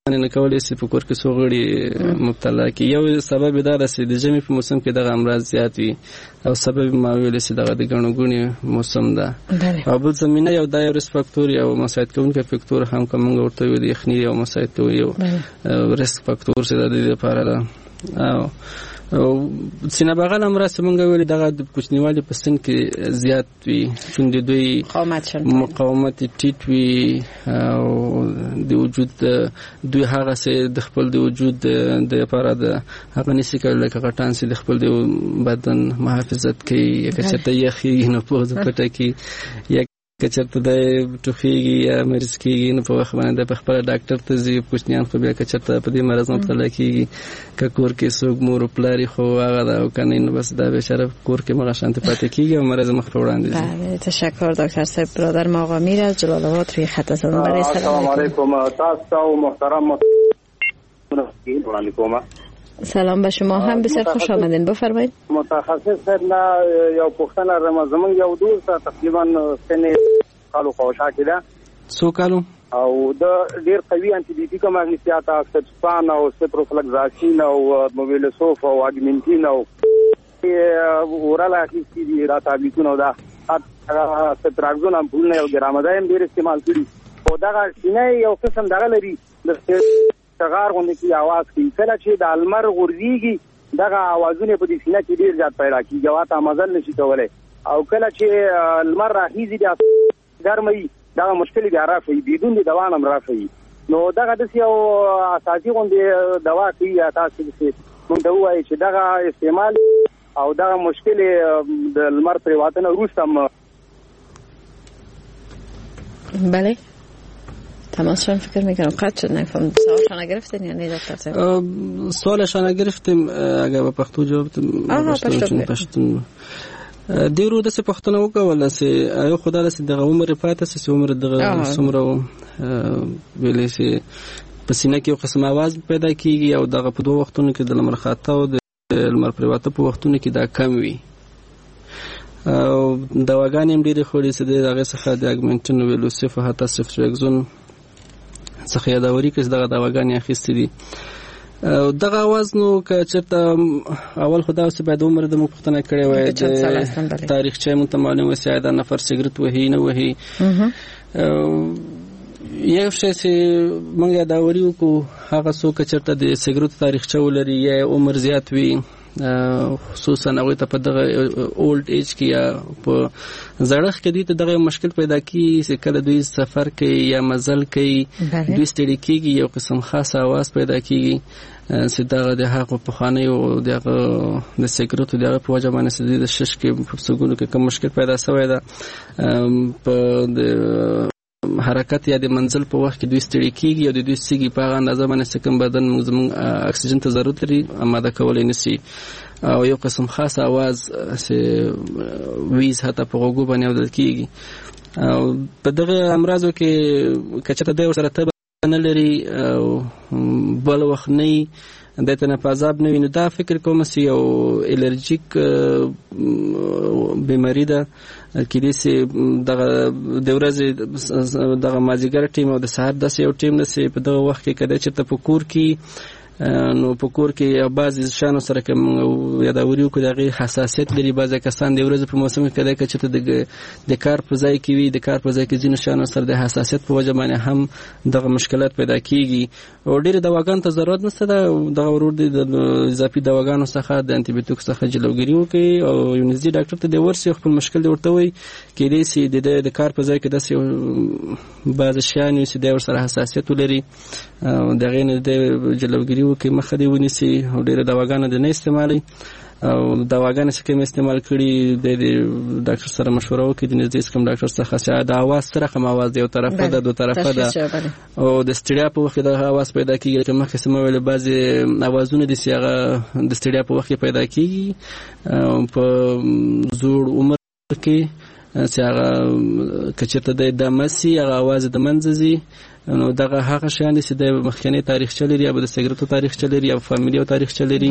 نه کولای شي په کور کې څو غړي مبتلا کی. یو سبب دا ده چې د ژمي په موسم کې دغه امراض زیات وي او سبب ما ویل چې دغه د ګڼو ګونې موسم ده. او بل زمینه یو دا یو ریسک فاکتور یو مساعد کوونکی فاکتور هم کوم ورته وي د یخني یو مساعد کوي یو ریسک فاکتور چې د دې لپاره ده. او سینه بغل امراض څنګه ویل دغه د کوچنیوالي په سن کې زیات وي چې د دوی مقاومت ټیټ وي او د وجود دوی هغه سه د خپل د وجود د لپاره د هغه نشي کولای چې غټان سي د خپل د بدن محافظت کوي یا چې ته یخي نه پوز پټه کی یا کچرته د ټوخیږي یا مریض کیږي نو په وخت باندې د خپل ډاکټر ته ځي کوچنیان خو بیا کچرته په دې مرز مبتلا کیږي ک کور کې سوګ مور پلاری خو هغه دا او کنه نو بس دا بشره کور کې مغه شانت پاتې کیږي او مرز مخ په وړاندې. بله تشکر دکتر صاحب. برادر ماقا میر از جلال آباد روی خط هستند. برای سلام علیکم تاسو محترم علیکم. سلام به شما هم بسیار خوش آمدین. بفرمایید. متخصص نه یو پښتنه رمضان یو دوست تقریبا سنه کالو خوشا کړه څو کالو او د ډیر قوي انټي بیوټیک ماګنیسیات اکسپان او سپروفلکزاسین او موبیلسوف او اګمنټین او اوراله هیڅ دي راتابلیتونه دا ستراګزون هم بل نه یو ګرامدایم ډیر استعمال کړي او دا سینه یو قسم دغه لري د څنګه غونډه کی आवाज کوي کله چې د المر غورځيږي دغه आवाजونه په دې سینه کې ډیر زیات پیدا کیږي او تا مزل نشي کولای او کله چې المر راهیږي د ګرمي دا مشکل دی رافي بدون د دوا نم رافي نو دغه د یو اساسي غونډه دوا کوي تاسو چې موږ دا وایي چې دغه استعمال او دغه مشکل د المر پر واتنه روستم. بله تماشان فکر میکنم قطع شد. نفهم سوالشان نگرفتین یا نه دکتر صاحب؟ سوالشان نگرفتیم اگه به پښتو جواب پښتون دیرو د څه پښتنه وکول سه ایو خدای له دغه عمر پاتې سه عمر دغه سمره ویلې سه پسینه کې یو قسم आवाज پیدا کیږي او دغه په دوه وختونو کې د لمر خاطه او د لمر پرواته په وختونو کې دا کم وي او دواګانې هم ډېرې خوري چې دغه څخه د اګمنټین ویلوسیف حتی سفټریکزون څخه یادوري کې دغه دواګانې اخیستې دي. دغه आवाज نو که چرته اول خدا اوس باید عمر د مختنه کړي وای د تاریخچه متمانه وسه دا نفر سیګریټ وهي نه وهي یو شی چې موږ دا وریو کو هغه څوک چرته د سیګریټ تاریخچه ولري یا عمر زیات وي خصوصا هغه ته په دغه اولډ ایج کې یا په زړښت کې دي ته دغه مشکل پیدا کی چې کله دوی سفر کوي یا مزل کوي دوی ستړي کیږي یو قسم خاصه आवाज پیدا کیږي چې دغه د هغه په خانه او دغه د سیګریټو دغه په وجه باندې د شش کې په څګونو کې کوم مشکل پیدا شوی ده په د حرکت یا د منزل په وخت کې دوی ستړي کیږي او د دوی سیګي په هغه اندازه باندې کوم بدن موږ اکسیجن ته ضرورت لري اماده کولای نشي او یو قسم خاص आवाज چې ویز حتی په غوګو باندې اورل کیږي او په دغه امراضو کې کچته د سره ته نه لري او بل وخت نه د تنفساب نه ویني دا فکر کوم چې یو الرجیک بیماری ده کې دې سي دغه د ورځې دغه مازیګر ټیم او د سحر د یو ټیم نه په دغه وخت کې کده چې ته په کور کې نو په کور کې بعضی شانو سره کوم یادوري کو دغه حساسیت لري بعضی کسان د ورځې په موسم کې کده چې ته د کار په ځای کې وي د کار په ځای کې ځینې شانو سره د حساسیت په وجه باندې هم دغه مشکلات پیدا کیږي او ډېر دواګان ته ضرورت نشته دغه ورور د اضافي دواګانو څخه د انټي بیوټیک څخه جلوګیری وکړي او یو نږدې ډاکټر ته د ورسې خپل مشکل ورته وي کې دې سي د کار په ځای کې داسې بعض شیان چې د ور سره حساسیت لري دغه نه د جلوګیری وکړي مخه دی ونیسي او ډېر دواګانې د نه استعمالي او دواګانې چې کوم استعمال کړي د ډاکټر سره مشوره وکړي د نږدې کوم ډاکټر څخه چې د आवाज سره کوم आवाज دی یو طرفه ده دوه طرفه ده او د ستړیا په وخت د आवाज پیدا کیږي چې مخکې سم ویل بعضي आवाजونه د سیغه د ستړیا په وخت پیدا کیږي په زوړ عمر کې چې هغه کچته د دمسي هغه आवाज د منځزي نو دغه هغه شان چې د مخکنی تاریخ چلري یا د سیګریټو تاریخ چلري یا فامیلی او تاریخ چلري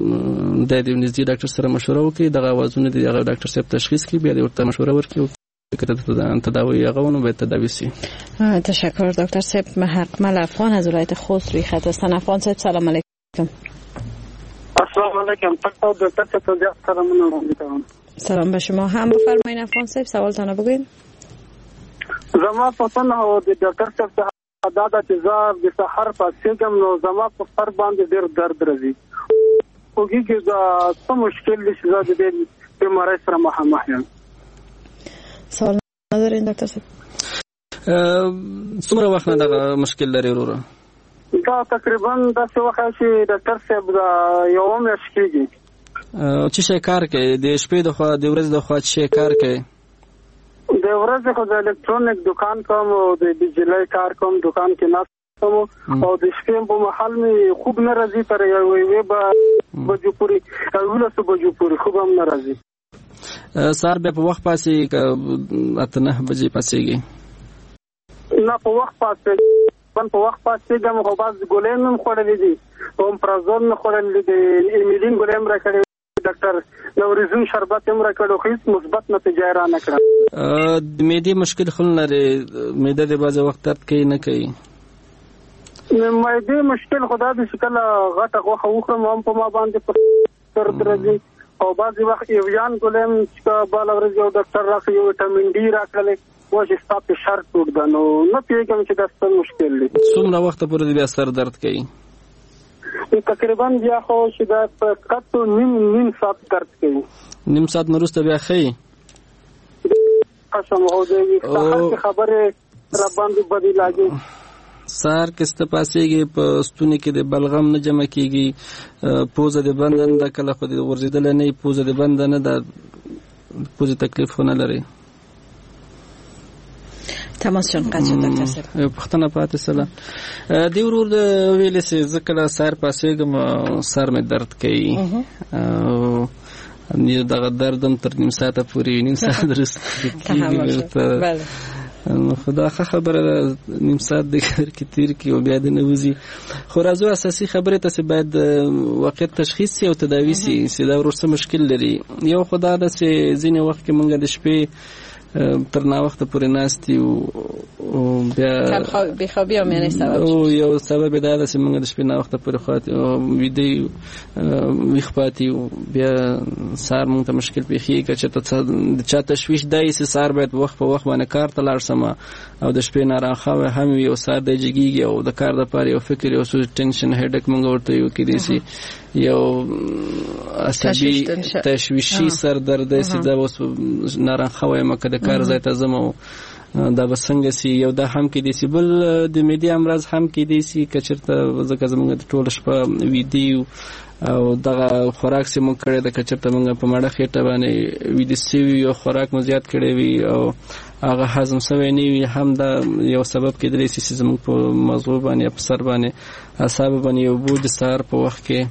د دې نږدې ډاکټر سره مشوره وکړي دغه आवाजونه د هغه ډاکټر صاحب تشخیص کړي بیا د ورته مشوره ورکړي که تداوی هغه ونه باید تداوی شي. تشکر دکتر صاحب. محقمل افغان از ولایت خوست روی خط هستن. افغان صاحب سلام علیکم. السلام علیکم. تاسو دکتر صاحب ته سلامونه وکړم. سلام به شما هم. بفرمایید افغان صاحب سوالتان بگوین. زما پسند او د ډاکټر صاحب څخه دا د تزار د سحر پاسېږم نو زما په سر باندې ډېر درد راځي. وګورئ چې دا څه مشکل دي چې دا د دې بیمارۍ سره مخامخ یم. سوال ندارین ډاکټر صاحب؟ څومره وخت نه دغه مشکل لري وروره؟ دا تقریبا داسې وخت چې ډاکټر صاحب دا یوه میاشت کېږي. څه شی کار کوي؟ د شپې د خوا د ورځې د خوا څه شی کار کوي؟ د ورځې خو د الکترونیک دکان کوم او د بجلی کار کوم، دکان کې ناست کوم او د شپې په مهال مې خوب نه راځي تر یوې بجو پورې یولسو بجو پورې خوب هم نه راځي. سهار بیا په وخت پاسې اته نه بجې پاسېږي؟ نه په وخت پاسېږم په وخت پاسېږم خو بعض ګولۍ مې هم خوړلې دي، اومپرازول مې خوړلې دي، ایمیلین ګولۍ هم راکړې ډاکټر، نوریزون شربت هم راکړو خو هېڅ مثبت نتیجه یې رانه کړه. د معدې مشکل خو نه لرې؟ معده دې بعضې وخت درد کوي نه کوي؟ معدې مشکل خو دا دی چې کله غټه غوښه وخورم هم په ما باندې درد راځي او بعضې وخت ایویان ګولۍ هم چې بله ورځ یو ډاکټر راکړی یو ویټامین ډي راکړلی وایي چې ستا فشار ټوټ ده. نو نه پوهېږم چې دا څه مشکل دی. څومره وخته پورې بیا سر درد کوي؟ تقریبا بیا خو چې دا په کتو نیم نیم ساعت درد کوي. نیم ساعت نه وروسته بیا ښایي؟ قسم او د سهار کې خبرې را باندې بدې لګي. سهار کې سته پاسېږي په ستوني کې د بلغم نه جمع کېږي، پوزه د بنده نه ده، کله خو د غورځېدلی نه وي پوزه د بنده نه ده، پوزې تکلیف خو نه لري. تماس جان قطع شد دکتر صاحب. یو پوښتنه پاتې سله دی ورور د ویلې چې زه کله سهار پاسېږم سر مې درد کوي او دغه درد هم تر نیم ساعته پورې نیم ساعت وروسته کېږي. خو دا ښه خبره ده، نیم ساعت د کار کې تېر کړي او بیا دې نه وځي. خو راځو اساسي خبرې ته چې باید واقعیت تشخیص شي او تداوي شي چې دا ورور څه مشکل لري. یو خو دا ده چې ځینې وخت کې مونږ د شپې تر ناوخته پورې ناست یو او بیا بېخوابي هم یعنې سبب او یو سبب یې دا ده چې مونږ د شپې ناوخته پورې ویده یو ویښ پاتې یو، بیا سهار مونږ ته مشکل پېښېږي که چېرته د چا تشویش دا وي چې سهار باید وخت په وخت باندې کار ته لاړ شم او د شپې ناراخوی هم وي او سهار دی جګېږي او د کار دپاره یو فکر یو څه ټینشن هیډک مونږ ورته یو کېدای شي یو عصبي تشویشي سر درد دی چې دا اوس ناراخوی یم که د کار ځای ته ځم او دا به څنګه سي. یو دا هم کېدای شي. بل د معدې امراض هم کېدای شي که چېرته ځکه زموږ د ټوله شپه ویده یو او دغه خوراک چې مونږ کړی ده که چېرته مونږ په مړه خېټه باندې ویده سوي یو خوراک مو زیات کړی وي او هغه هضم سوی نه وي، هم دا یو سبب کېدلی شي چې زموږ په مغزو باندې یا په سر باندې اعصابو باندې یو بوج د سهار په وخت کې.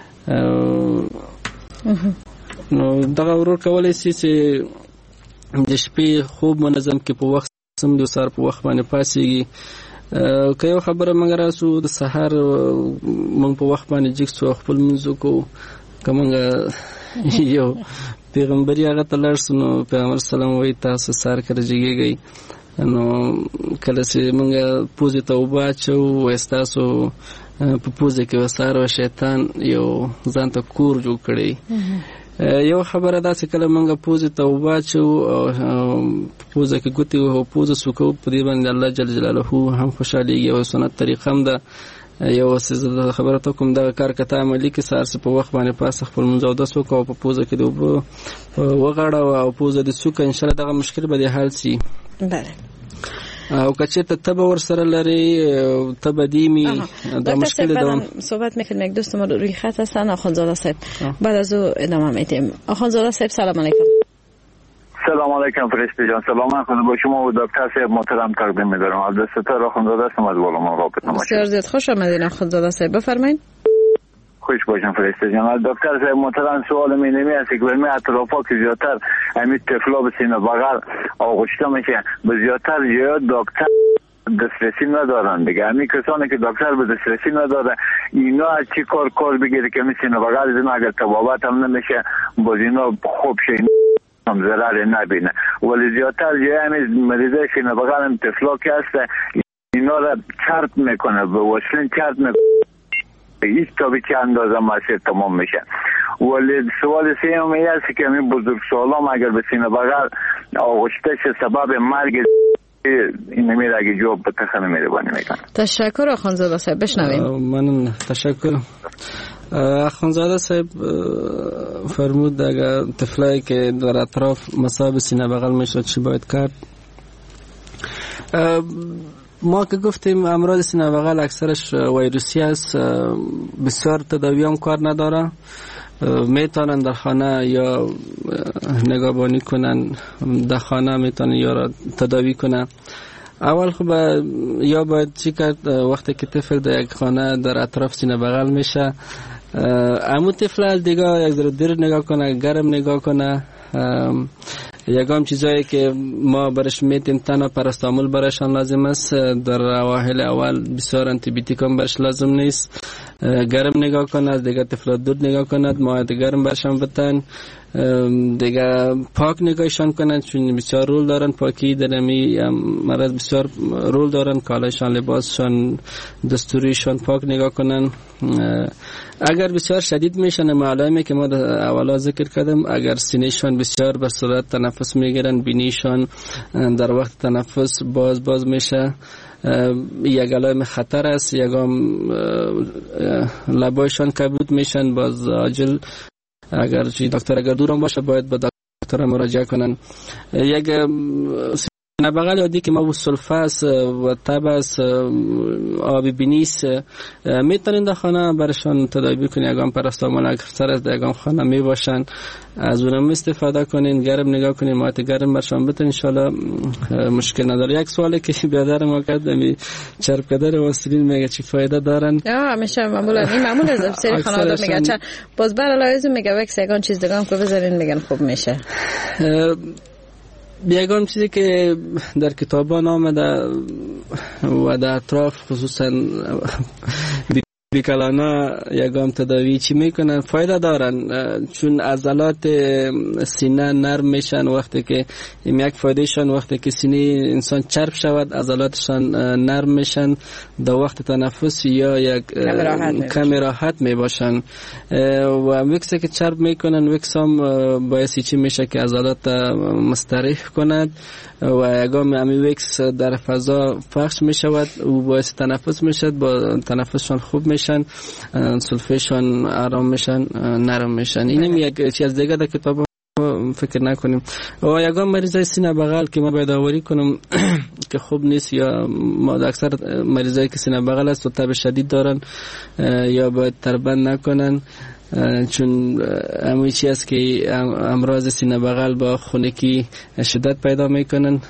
نو دغه ورور کولی شي چې د شپې خوب منظم کې په وخت سم د سهار په وخت باندې پاسېږي. که یو خبره موږ راسو د سهار موږ په وخت باندې جګ سو خپل لمونځ وکړو، که موږ یو پیغمبري هغه ته لاړ سو نو پیغمبر سلام وایي تاسو سهار کله جګېږئ نو کله چې موږ پوزې ته اوبه اچوو وایي ستاسو په پوزه کې وسار او شیطان یو ځان ته کور جوړ کړی. یو خبره دا چې کله موږ پوزې ته اوبه اچوو او پوزه کې ګوتې وهو پوزه سوکو په دې باندې الله جل جلاله هم خوشحالېږي. یو سنت طریقه هم ده. یو څه خبره ته کوم دغه کار که ته عملي کړې سهار په وخت باندې پاسه خپل لمونځ اودس وکړه او په پوزه کې د اوبه وغاړه او پوزه دې څوکه انشاءالله دغه مشکل به دې حل شي. بله او که چېرته تبه ورسره لري تبه دیمی دا مشکل دوام صحبت میکنیم. یک دوست ما روی خط هستن آخوندزاده صاحب، بعد از او ادامه میدیم. آخوندزاده صاحب سلام علیکم. سلام علیکم فرشته جان. سلام خدا با شما و دکتر صاحب محترم تقدیم می‌دارم. عبدالستار آخوندزاده هستم از بالامون رابطه نمایش. بسیار زیاد خوش آمدین آخوندزاده صاحب، بفرمایید. خوش باشم فرشته جان. دکتر صاحب محترم سوال من اینه است که برای اطرافا که زیادتر امید طفلا به سینه بغل آغشته میشه به زیادتر یا دکتر دسترسی ندارن دیگه. همین کسانی که دکتر به دسترسی نداره اینا از چی کار کار بگیره که می سینه بغل اینا اگر تبابت هم نمیشه باز اینا خوب شه هم ضرر نبینه. ولی زیادتر جای همین مریضای سینه بغل هم طفلا که هست اینا را چرت میکنه، به وصلین چرت میکنه، هیچ طبی که اندازه مسیر تمام میشه. ولی سوال سیوم این است که همین بزرگ سالام اگر به سینه بغل آغشته شه سبب مرگ این نمیره اگه جواب بتخنه میره بانی میکنه. تشکر آخوندزاده صاحب. بشنویم. من تشکر. آخوندزاده صاحب فرمود اگر طفلایی که در اطراف مصاب سینه بغل میشد چی باید کرد؟ ما که گفتیم امراض سینه بغل اکثرش ویروسی است، بسیار تداوی هم کار نداره، میتونن در خانه یا نگهبانی کنن، در خانه میتونن یا را تداوی کنن. اول خب یا باید چی کرد وقتی که طفل در یک خانه در اطراف سینه بغل میشه، امو طفل دیگه یک ذره دیر نگاه کنه، گرم نگاه کنه. یکم چیزایی که ما برش میتیم تنها پاراستامول برشان لازم است، در اواخر اول بسیار آنتی بیوتیک هم برش لازم نیست. گرم نگاه کند، دیگه طفل دود نگاه کند، مایعات گرم برشان بتن، دیگه پاک نگاهشان کنند چون بسیار رول دارن، پاکی در امی مرض بسیار رول دارن، کالایشان، لباسشان، دستوریشان پاک نگاه کنند. اگر بسیار شدید میشن معلومه که ما اولا ذکر کردم، اگر سینهشان بسیار به سرعت تنفس میگیرن، بینیشان در وقت تنفس باز باز میشه، یک علائم خطر است، یکم لبایشان کبود میشن، باز عاجل اگر چی دکتر اگر دورم باشه باید به دکتر مراجعه کنن. یک سینه بغل یادی که ما و سلفاس و تبس آبی بینیس میتونین در خانه برشان تداوی کنین، یکم پاراستامول اکثر از یکم خانه می باشن، از اونم استفاده کنین، گرم نگاه کنین، مایعات گرم برشان بتن، انشالله مشکل نداره. یک سوالی که بیادر ما کرد می چرب کدر واسلین میگه چی فایده دارن؟ آه همیشه معمولا این معمول از سری خانواده میگه چرا باز بر علاوه میگه یک سگان چیز دیگه هم که بذارین میگن خوب میشه. یگان چیزی که در کتابان آمده و در اطراف خصوصا بیکلانا یگان تداوی چی میکنن فایده دارن، چون عضلات سینه نرم میشن وقتی که یک فایدهشان وقتی که سینه انسان چرب شود عضلاتشان نرم میشن، در وقت تنفس یا یک کم راحت میباشن و وکسی که چرب میکنن وکس هم باعث چی میشه که عضلات مستریح کند و یگام امی وکس در فضا پخش میشود و باعث تنفس میشد، با تنفسشان خوب میشن، سلفشان آرام میشن، نرم میشن. اینم یک چیز دیگه در کتاب فکر نکنیم. و یگام مریضای سینه بغل که ما باید آوری کنم که خوب نیست، یا ما اکثر مریضایی که سینه بغل است و تب شدید دارن یا باید تربند نکنن، چون همون چیزی است که امراض سینه بغل با خونکی شدت پیدا میکنن،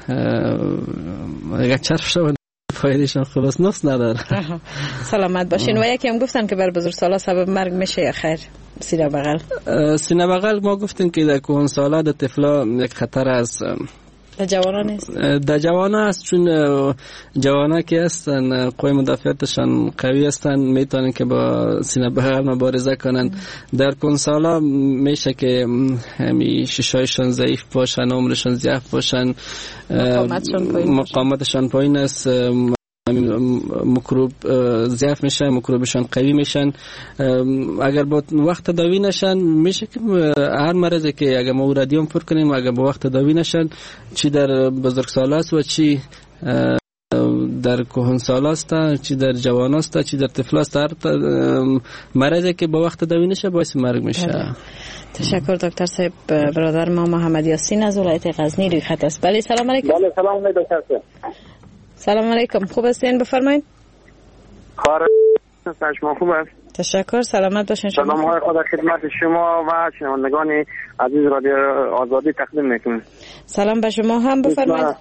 اگر چرب شون فایدهشان خلاص نفس نداره. سلامت باشین. و یکی هم گفتن که بر بزرگسالا سبب مرگ میشه یا خیر سینه بغل؟ سینه بغل ما گفتیم که در کهنسالا در طفلا یک خطر است، در جوانا نیست. در جوانا است، چون جوانا که هستن قوی مدافعتشان قوی هستن، میتونن که با سینه بغل مبارزه کنن. در کهنسالا میشه که همی ششایشان ضعیف باشن، عمرشان ضعیف باشن، مقاومتشان پایین است، میکروب ضعیف میشن، میکروبشان قوی میشن. اگر با وقت تداوی نشن میشه که هر مرضی که اگر ما رادیوم پر کنیم اگر با وقت تداوی نشن، چی در بزرگسال است و چی در کهنسال است، چی در جوان است، چی در طفل است، هر مرضی که با وقت تداوی نشه باعث مرگ میشه. تشکر دکتر صاحب. برادر ما محمد یاسین از ولایت غزنی روی خط است. بله سلام علیکم. بله سلام علیکم دکتر صاحب. سلام علیکم، خوب هستین؟ بفرمایید. خیر شما خوب است؟ تشکر، سلامت باشین. شما سلام های خدا خدمت شما و شنوندگان عزیز رادیو آزادی تقدیم میکنم. سلام به شما هم، بفرمایید.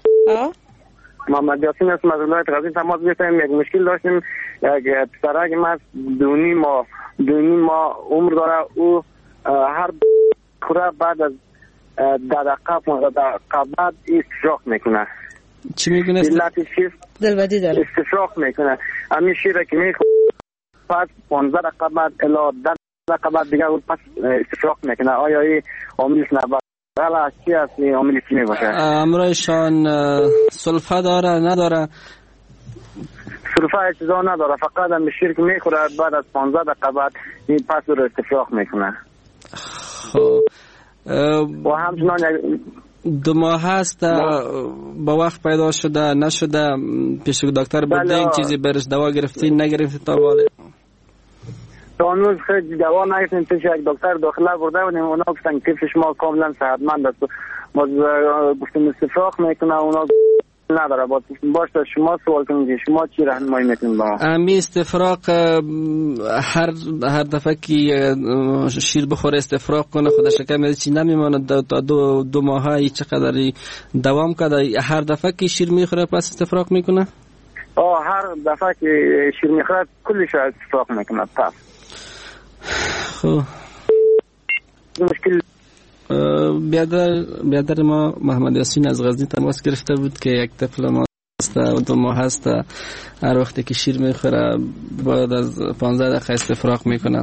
محمد یاسین هستم از ولایت غزنی. تماس گرفتیم، یک مشکل داشتیم. یک پسرک ما دونی ما دونی ما عمر داره، او هر خوره بعد از دقیقه بعد استشراق میکنه. چی میکنه؟ دلبدی داره، استشراق میکنه. همین شیره که میخواد پس پانزده دقیقه بعد الی ده دقیقه بعد دیگه پس استشراق میکنه. آیا این عاملش نه حالا چی هست عامل چی میباشه؟ امرایشان سلفه داره نداره؟ سلفه چیزا نداره، فقط هم شیر میخوره، بعد از پانزده دقیقه بعد این پس رو استفراغ میکنه. خب و همچنان دو ماه هست با وقت پیدا شده نشده؟ پیش دکتر بردین چیزی برش دوا گرفتین نگرفتین تا باله؟ تا هنوز خیلی دوا نگرفتیم. پیش یک دکتر داخله برده بودیم، اونا گفتن کیف شما کاملا صحتمند است. ما گفتیم استفراغ میکنه، اونا نداره. باش تا شما سوال کنید شما چی راهنمایی میکنید با امی استفراغ؟ هر هر دفعه که شیر بخوره استفراغ کنه خودش کم چی نمیمونه تا دو دو ماهه چقدر دوام کنه؟ هر دفعه که شیر میخوره پس استفراغ میکنه؟ آه هر دفعه که شیر میخوره کلش استفراغ میکنه. پس خب مشکل بیادر بیادر ما محمد یاسین از غزنی تماس گرفته بود که یک طفل ما هست و دو ماه هست، هر وقتی که شیر میخوره بعد از پانزده دقیقه استفراغ میکنه.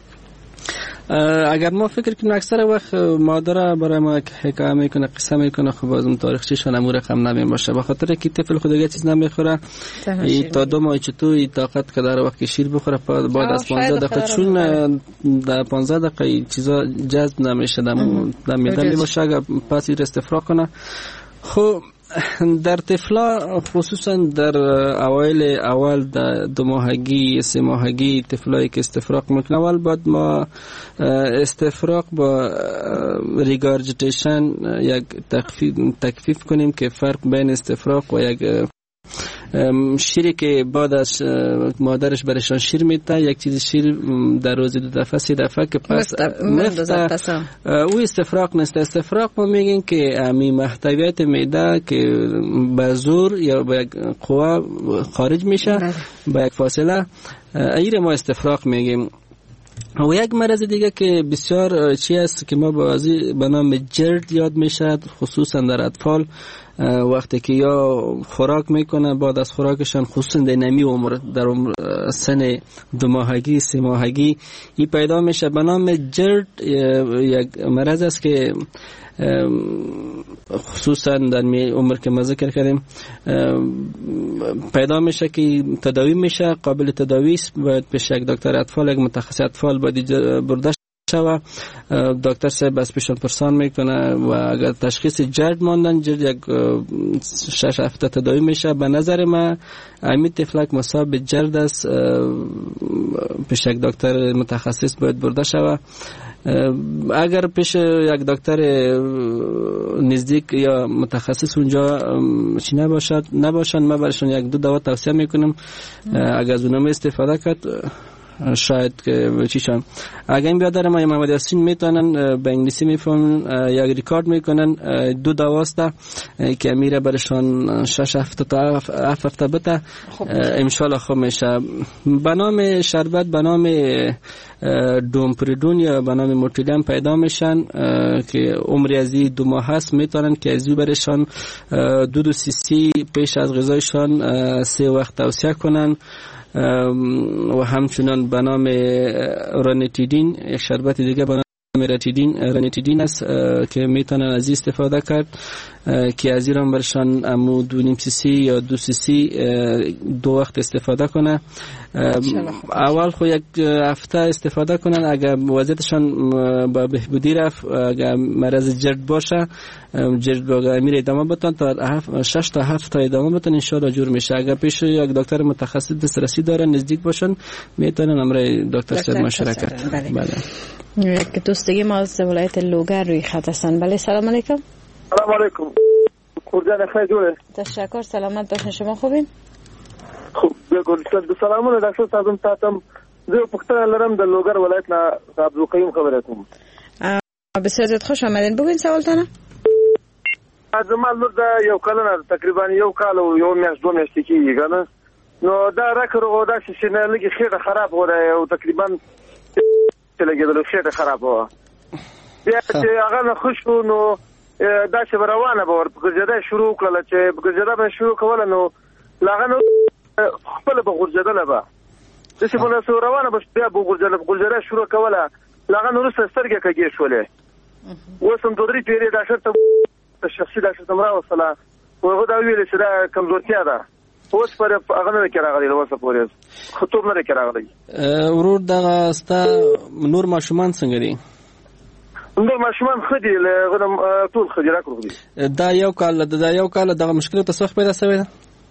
اگر ما فکر کنیم اکثر وقت مادر برای ما حکایت میکنه قصه میکنه، خب از اون تاریخچه‌شان امور رقم نمی باشه، به خاطر که طفل خود دیگه چیز نمیخوره تا دو ماه چطور طاقت که در وقت شیر بخوره بعد از پانزده دقیقه چون در پانزده دقیقه چیزا جذب نمیشه در معده میباشه اگر پس استفراغ کنه. خب در طفلا خصوصا در اوایل اول در دو ماهگی سه ماهگی طفلایی که استفراغ میکنه اول باید ما استفراغ با ریگارجیتیشن یک تخفیف تکفیف کنیم که فرق بین استفراغ و یک شیری که بعد از مادرش برشان شیر میده یک چیز شیر در روز دو دفعه سه دفعه که پس مفته او استفراغ نیست. استفراغ ما میگیم که امی محتویات میده که به زور یا با یک قوه خارج میشه با یک فاصله، ایر ما استفراغ میگیم. و یک مرض دیگه که بسیار چی است که ما بازی به نام جرد یاد میشه، خصوصا در اطفال وقتی که یا خوراک میکنه بعد از خوراکشان خصوصا در نمی عمر در عمر سن دو ماهگی سه ماهگی این پیدا میشه به نام جرد. یک مرض است که خصوصا در عمر که ما ذکر کردیم پیدا میشه که تداوی میشه، قابل تداوی است، باید پیش یک دکتر اطفال یک متخصص اطفال باید برده شود. دکتر صاحب از پیشان پرسان میکنه و اگر تشخیص جرد ماندن جرد یک شش هفته تداوی میشه. به نظر من امی طفلک مصاب جرد است، پیش یک دکتر متخصص باید برده شود. اگر پیش یک دکتر نزدیک یا متخصص اونجا چی نباشد نباشن ما برشون یک دو دوا توصیه میکنم، اگر از اونم استفاده کرد شاید که چیشان. اگر این بیادر ما محمد یاسین میتونن به انگلیسی میفهمن یک ریکارد میکنن دو دواسته که میره برشان شش هفته تا هفت هفته بته انشالله خوب میشه. به نام شربت به نام دومپریدون یا به نام موتیلیم پیدا میشن که عمری از دو ماه هست، میتونن که از برشان دو دو سی سی پیش از غذایشان سه وقت توصیه کنن. و همچنان به نام رانیتیدین یک شربت دیگه به نام رانیتیدین رانیتیدین است که میتونن از استفاده کرد که از ایران برشان امو دو نیم سی سی یا دو سی سی دو وقت استفاده کنه. اول خو یک هفته استفاده کنن، اگر وضعیتشان با بهبودی رفت اگر مرض جرد باشه جرد باگه امیر ادامه بتن تا شش تا هفت تا ادامه بتن انشاءالله جور میشه. اگر پیش یک دکتر متخصص دسترسی دارن نزدیک باشن میتونن امرای دکتر صاحب مشورت. بله, بله. یک دوستگی ما از ولایت لوگر روی خط هستن. بله سلام علیکم. سلام علیکم. خورجان خیلی جوره. تشکر سلامت باشین. شما خوبین؟ خوب بگو سلامونه دکتر صاحب. تاسو زه پختنه لرم د لوگر ولایت نه عبدالقیوم خبرتون. بسیار زیاد خوش آمدین. بگوین سوالتونه. از ما لور دا یو کلن تقریبا یو کال او یو میاشت دو میاشتې کېږي کنه، نو دا راکړه او دا چې نه لګي خېټه خراب و دا او تقریبا چې لګېدل خېټه خراب و بیا چې هغه نه خوشو نو دا چې روانه به ورګرځېدا شروع کړل چې ګرځېدا به شروع کوله نو لاغه نو خپل به ګرځېدل به د څه په لاسو روانه به بیا به ګرځېدا ګرځېدا شروع کوله لاغه نو سره سترګې کېږي شولې اوس هم دوه درې پیرې ډاکټر ته شخصي ډاکټر ته راوستله هغه دا ویل چې دا کمزورتیا ده اوس پر هغه نه کې راغلی اوس پورې خطر نه کې راغلی. ورور دغه ستا نور ماشومان څنګه دي؟ نور ماشومان ښه دي غنم ټول ښه دي راکړو دي. دا یو کال دا یو کال دغه مشکل ته څه پیدا شوی ده؟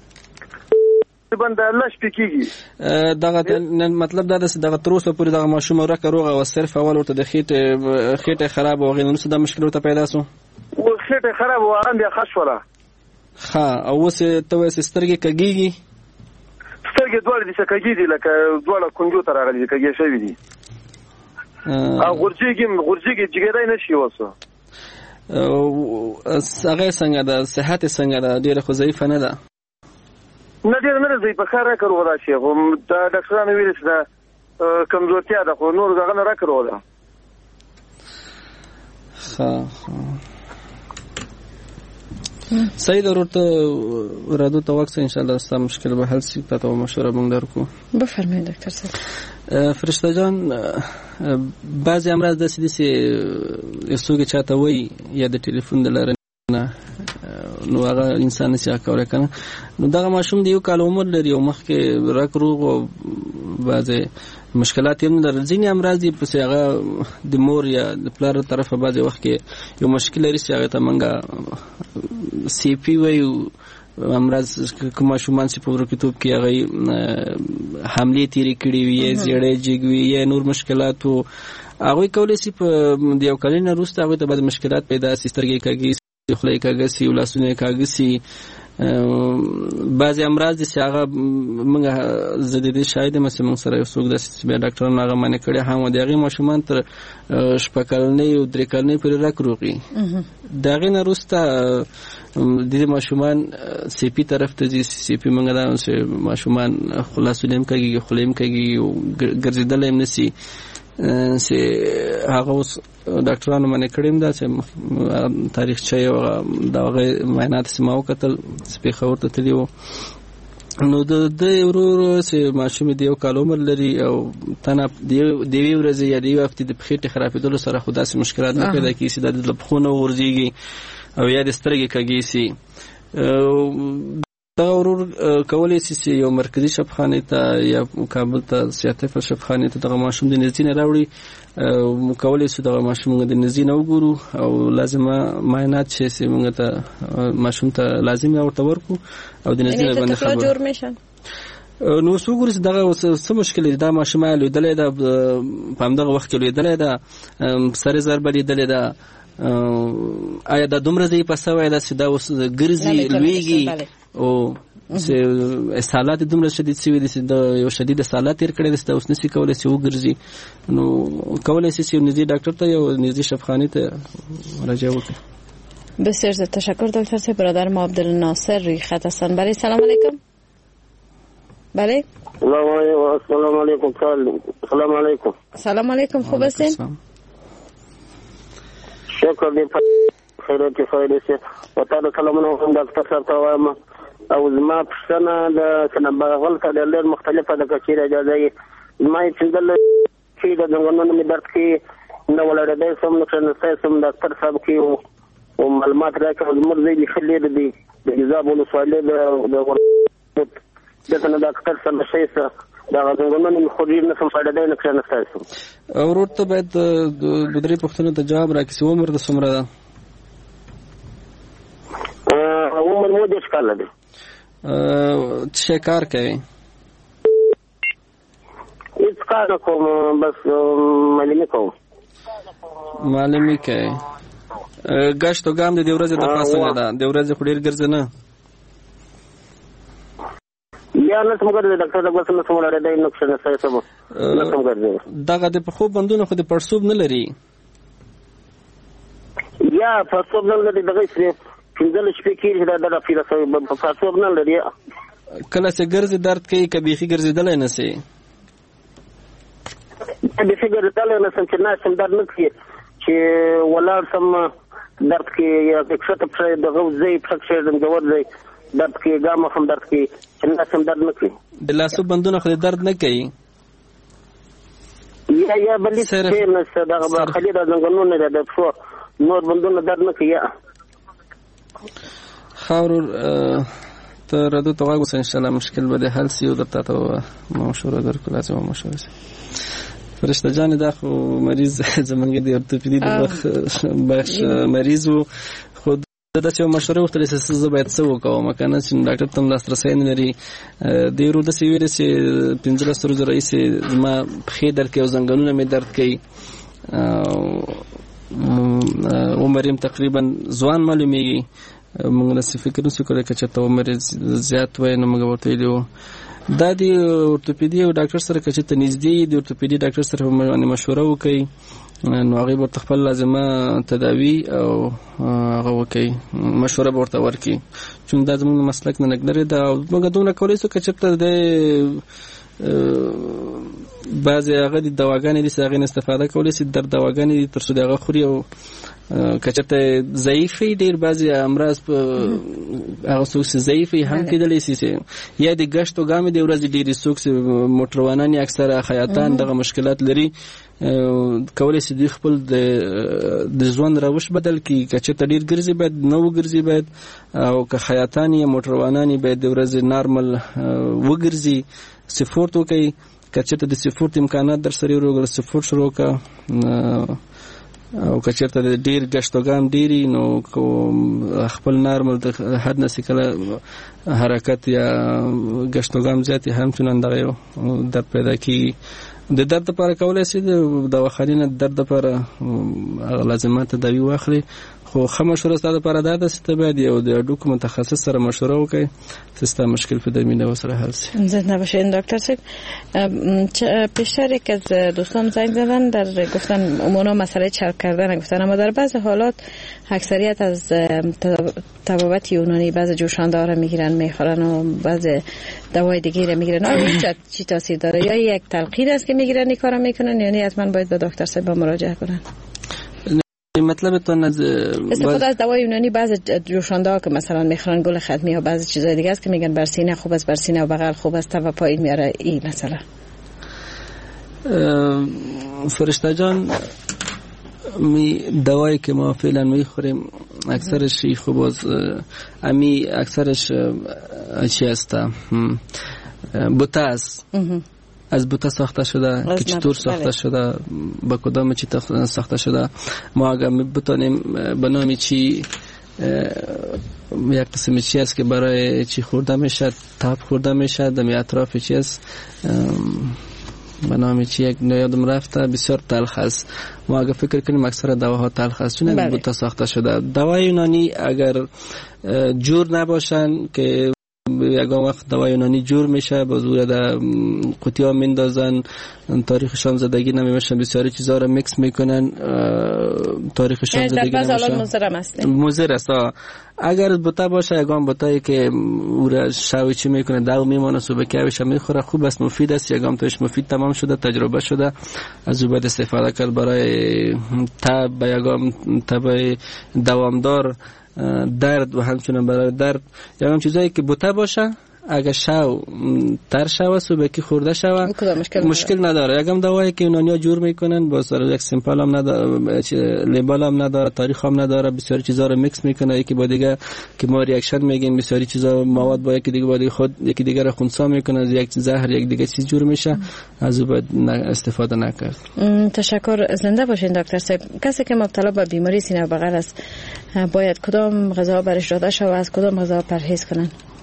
بنده الله شپې کېږي. دغه مطلب دا ده چې دغه تر اوسه پورې دغه ماشوم ورکه روغه او صرف اول ورته د خېټې خېټې خراب او هغې نه وروسته دا مشکل ورته پیدا شو؟ خېټې خراب و هغه بیا ښه شوله. ښه او اوس ته وایې چې سترګې کږېږي؟ سترګې دواړه دي چې کږې دي لکه دواړه کونجو ته راغلي دي کږې شوي دي او غورځېږي غورځېږي جګېدی نه شي اوس. هغه څنګه ده صحت یې څنګه ده؟ ډېره خو ضعیفه نه ده؟ نه ډېره نه ده ضعیفه ښه راکړو ده شي خو دا ډاکټرانو ویلي چې دا کمزورتیا ده خو نور هغه نه راکړو ده. ښه ښه صحیح ده ورور ته رادو ته وخت انشاءالله ستا مشکل به حل شي. تا ته مشوره موږ درکړو. بفرمایئ ډاکټر صاحب. فرشته جان بعضې امراض داسې دي چې یو څوک یې چاته وایي یا د ټلیفون د لارې نه نو هغه انسان نشي کولی که نه. نو دغه ماشوم د یو کال عمر لري او مخکې رک روغ او بعضې مشکلات یې نه لري. ځینې امراض دي پسې هغه د مور یا د پلار طرفه بعضې وخت کې یو مشکل لري چې هغې ته موږ سی پي وایو. امراض که ماشومان چې په وړوکتوب کې هغه حملې تېرې کړي وي یا زیړی جګ وي یا نور مشکلات و هغوی کولی شي په د یو کال نه وروسته هغوی ته بعضې مشکلات پیدا شي. سترګې یې کږې شي، خوله یې کږه شي، لاسونه یې کږه شي. بعضې امراض دي چې هغه موږ زه د دې شاهد یم چې موږ سره یو څوک داسې چې بیا ډاکټرانو هغه منع کړی هم د هغې ماشومان تر شپږ کلنۍ او درې کلنۍ پورې رک روغ وي. د هغې نه وروسته د دې ماشومان سی پي طرف ته ځي. سی پي موږ دا چې ماشومان لاسونه یې هم کږېږي، خوله یې هم کږېږي او ګرځېدلی هم نه شي چې هغه اوس ډاکټرانو منع کړی هم دا چې تاریخچه یې د هغې معاینات چې ما وکتل چې پېښور ته تللي وو. نو د دې ورو ورو چې ماشوم د یو کال عمر لري او تنه د یوې ورځې یا د یوې هفتې د پښې خرابېدلو سره خو داسې مشکلات نه پیدا کېږي چې دا د پښو نه وغورځېږي او یا د سترګې کږې شي. دغه ورور کولی شي چې یو مرکزي شفاخانې ته یا کابل ته سیاتفل شفاخانې ته دغه ماشوم د نزدې نه راوړي. کولی شو دغه ماشوم موږ د نزدې نه وګورو او لازمه معاینات چې چې موږ ته ماشوم ته لازم یې ورته ورکړو او د نزدې نه باندې خبر نو اوس وګورو چې دغه څه مشکل دی. دا ماشوم یې لوېدلی ده په همدغه وخت کې لوېدلی ده، سر یې ضربه لیدلې ده. آیا دا دومره ضعیفه شوی ده چې دا اوس ګرځي لویږي او اسهالات دومره شدید شوي دي چې د یو شدید اسهالات تېر کړی دی چې دا اوس نشي کولی چې وګرځي؟ نو کولی شي چې یو نږدې ډاکټر ته یا نږدې شفاخانې ته مراجعه وکړي. بسیار زیاد تشکر دکتر صاحب. برادر ما عبدالناصر روی خط هستند. بله سلام علیکم. بله سلام علیکم. سلام علیکم. سلام علیکم. خوب هستین؟ شکر دی خیرات کې خیر شي. او تا د کلمونو هم ډاکټر صاحب ته وایم او زما پوښتنه د سنبغل ته ډېر مختلفه ده که چېرې اجازه یې زما یې پېژندل چې د زنګونونو مې درد کې نه ولاړېدی سم نه کښېنستی سم ډاکټر صاحب کې او معلومات راکړه. زموږ ځای بیخي لرې دی د ګیزاب ولسوالۍ د دلته نه ډاکټر سره نشی څه دغه زنګونونه مې خو ډېر نه سم پړېدی نه کښېنستی سم. ورور ته باید د درې پوښتنو ته جواب راکړي چې عمر د څومره ده؟ عمر مو دېرش کاله دی. څه شی کار کوي؟ هېڅ کار نه کوم، بس معلمي کوم. معلمي کوي. ګشت و ګام د دې ورځې د خوا څنګه ده؟ د ورځې خو ډېر ګرځې نه؟ یا نه سم ګرځي ډاکټر صاحب، بس نه سم ولاړېدی نه کښېنستی سم نه سم ګرځي. دغه د پښو بندونه خو د پړسوب نه لري؟ یا پړسوب نه لري، دغه یې پنځلس شپې کېږي دا دغه پیره شوی پړسوب نه لري. کله چې ګرځي درد کوي که بیخي ګرځېدلی نه شي؟ بیخي ګرځېدلی نه شم چې ناست یم درد نه کوي، چې ولاړ شم درد کوي، یا کښته پښه دغه ځای پښه کښېږدم جوړ ځای درد کوي، ګام هم درد کوي، چې ناست یم درد نه کوي. د لاسو بندونه خو درد نه کوي؟ یا یا بلې څه نشته، دغه خالي د زنګنونه د پښو نور بندونه درد نه کوي. خاور ته ردو ته واغوس ان شاء الله مشکل به حل سی او درته ته مشوره درکو لازم مشوره سی. فرشته جان دا خو مریض زمونږ دی ارتوپیدي د بخش مریض وو خو دا چې مشوره وختل چې زه باید څه وکړم کنه چې ډاکټر تم لاسرسي نه لري د یو د سیویل چې پنځه ستورو رئیس ما په درد کې او زنګونونه مې درد کوي عمرم تقریبا ځوان معلومیږي. موږ نه فکر نشو کولای چې ته عمر زیات وای نو موږ ورته ویلو دا دی ارتوپیدي او ډاکټر سره چې ته نږدې دی ارتوپیدي ډاکټر سره باندې مشوره وکړي نو هغه ورته خپل لازمه تداوی او هغه وکړي مشوره ورته ورکړي چې دا زموږ مسلک نه نګلري دا موږ دونه کولای شو چې ته د بعضی هغه د دواګانې د څنګه استفاده کولای شي در دواګانې تر څو دغه خوري او کچته ضعیفي ډیر بعضی امراض په هغه څوک چې ضعیفي هم کېدلی شي یا د غشت او ګام د ورځې ډیر څوک چې موټروانان اکثره خیاطان دغه مشکلات لري کولای شي د خپل د ژوند روش بدل کی کچته ډیر ګرځي باید نو ګرځي باید او که خیاطان یا موټروانان باید د ورځې نارمل وګرځي سپورت وکړي کچته د سپورت امکانات در سره ورغله سپورت شروع کا او کچته د ډیر غشتوګام ډیری نو خپل نارمل د حد نه کله حرکت یا غشتوګام زیاتې هم چنان دغه درد پیدا کی د درد لپاره کولای شي د دواخانې درد لپاره لازمات تداوی واخلي خو خه مشوره ستاسو لپاره دا د ستبه دی او د ډوک متخصص سره مشوره وکړي چې ستاسو مشکل په دمینه وسره حل شي. زنده باشین دکتر صاحب. پیشتر یک از دوستان زنگ زدن در گفتن اونا مسئله چرب کردن گفتن اما در بعض حالات اکثریت از طبابت یونانی بعض جوشانده را میگیرن میخورن و بعض دوای دیگه را میگیرن. آیا چی تاثیر داره یا یک تلقین است که میگیرن این کارا میکنن یعنی حتما باید به دکتر صاحب مراجعه کنن؟ مطلب تو از استفاده از دوای یونانی بعض جوشانده ها که مثلا میخورن گل ختمی یا بعض چیزای دیگه است که میگن بر سینه خوب است بر سینه و بغل خوب است و پایین میاره این مثلا فرشته جان می دوایی که ما فعلا میخوریم اکثرش خوب است امی اکثرش چی است بوته است از بوته ساخته شده که چطور ساخته شده با کدام چی ساخته شده ما اگر بتونیم به نام چی یک قسم چی است که برای چی خورده میشه تاب خورده میشه در اطراف چی است به نام چی یک یادم رفته بسیار تلخ است ما اگر فکر کنیم اکثر دواها تلخ است چون از بوته ساخته شده دوای یونانی اگر جور نباشن که یگان وقت دوای یونانی جور میشه با زور در قوطی ها میندازن تاریخشان زدگی نمیمشن بسیاری چیزها را میکس میکنن تاریخشان زدگی نمیشه در بعض مضر است مضر است اگر بوته باشه یگان بوتایی که او را شوی چی میکنه دو میمانه صبح که اویش میخوره خوب است مفید است یگان توش مفید تمام شده تجربه شده از او باید استفاده کرد برای تب و یگان تب دوامدار درد و همچنان برای درد یا هم چیزایی که بوته باشه اگر شو تر شو صبح که خورده شو مشکل, مشکل نداره یکم دوایی که یونانیا جور میکنن با سر یک سیمپل هم نداره لیبل هم نداره تاریخ هم نداره بسیاری چیزا رو میکس میکنه یکی با دیگه که ما ریاکشن میگیم بسیاری چیزا مواد با یکی دیگه با دیگه خود یکی دیگه رو خونسا میکنه یک زهر یک دیگه چیز جور میشه از اون باید استفاده نکرد. تشکر. زنده باشین دکتر صاحب. کسی که مبتلا به بیماری سینه و بغل است باید کدام غذا برش داده شود و از کدام غذا پرهیز کنن؟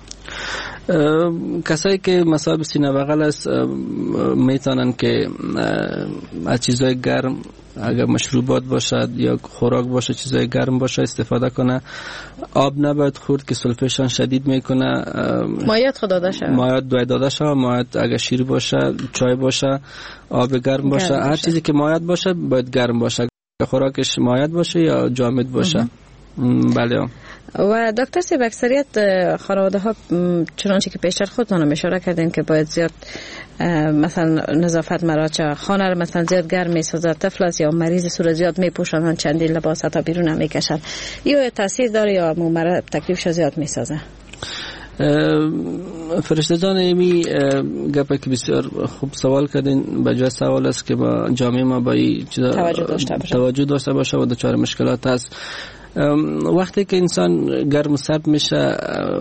کسایی که مصاب سینه بغل است میتونن که از چیزای گرم اگر مشروبات باشد یا خوراک باشه چیزای گرم باشه استفاده کنه. آب نباید خورد که سلفشان شدید میکنه. مایعات خود داده شود مایعات باید داده شود مایعات اگر شیر باشه چای باشه آب گرم باشه گرم هر باشه. چیزی که مایعات باشه باید گرم باشه خوراکش مایعات باشه یا جامد باشه. بله. و دکتر صاحب اکثریت خانواده ها چنانچه که پیشتر خودتان اشاره کردین که باید زیاد مثلا نظافت مراجع خانه رو مثلا زیاد گرم میسازد طفل است یا مریض صورت زیاد میپوشانن چندین لباس تا بیرون هم میکشن یا تاثیر داره یا مرض تکلیفش زیاد میسازه؟ فرشته جان ایمی گپه که بسیار خوب سوال کردین. بجای سوال است که با جامعه ما با این چیزا توجه داشته باشه توجه داشته باشه و دچار مشکلات است. وقتی که انسان گرم و سرد میشه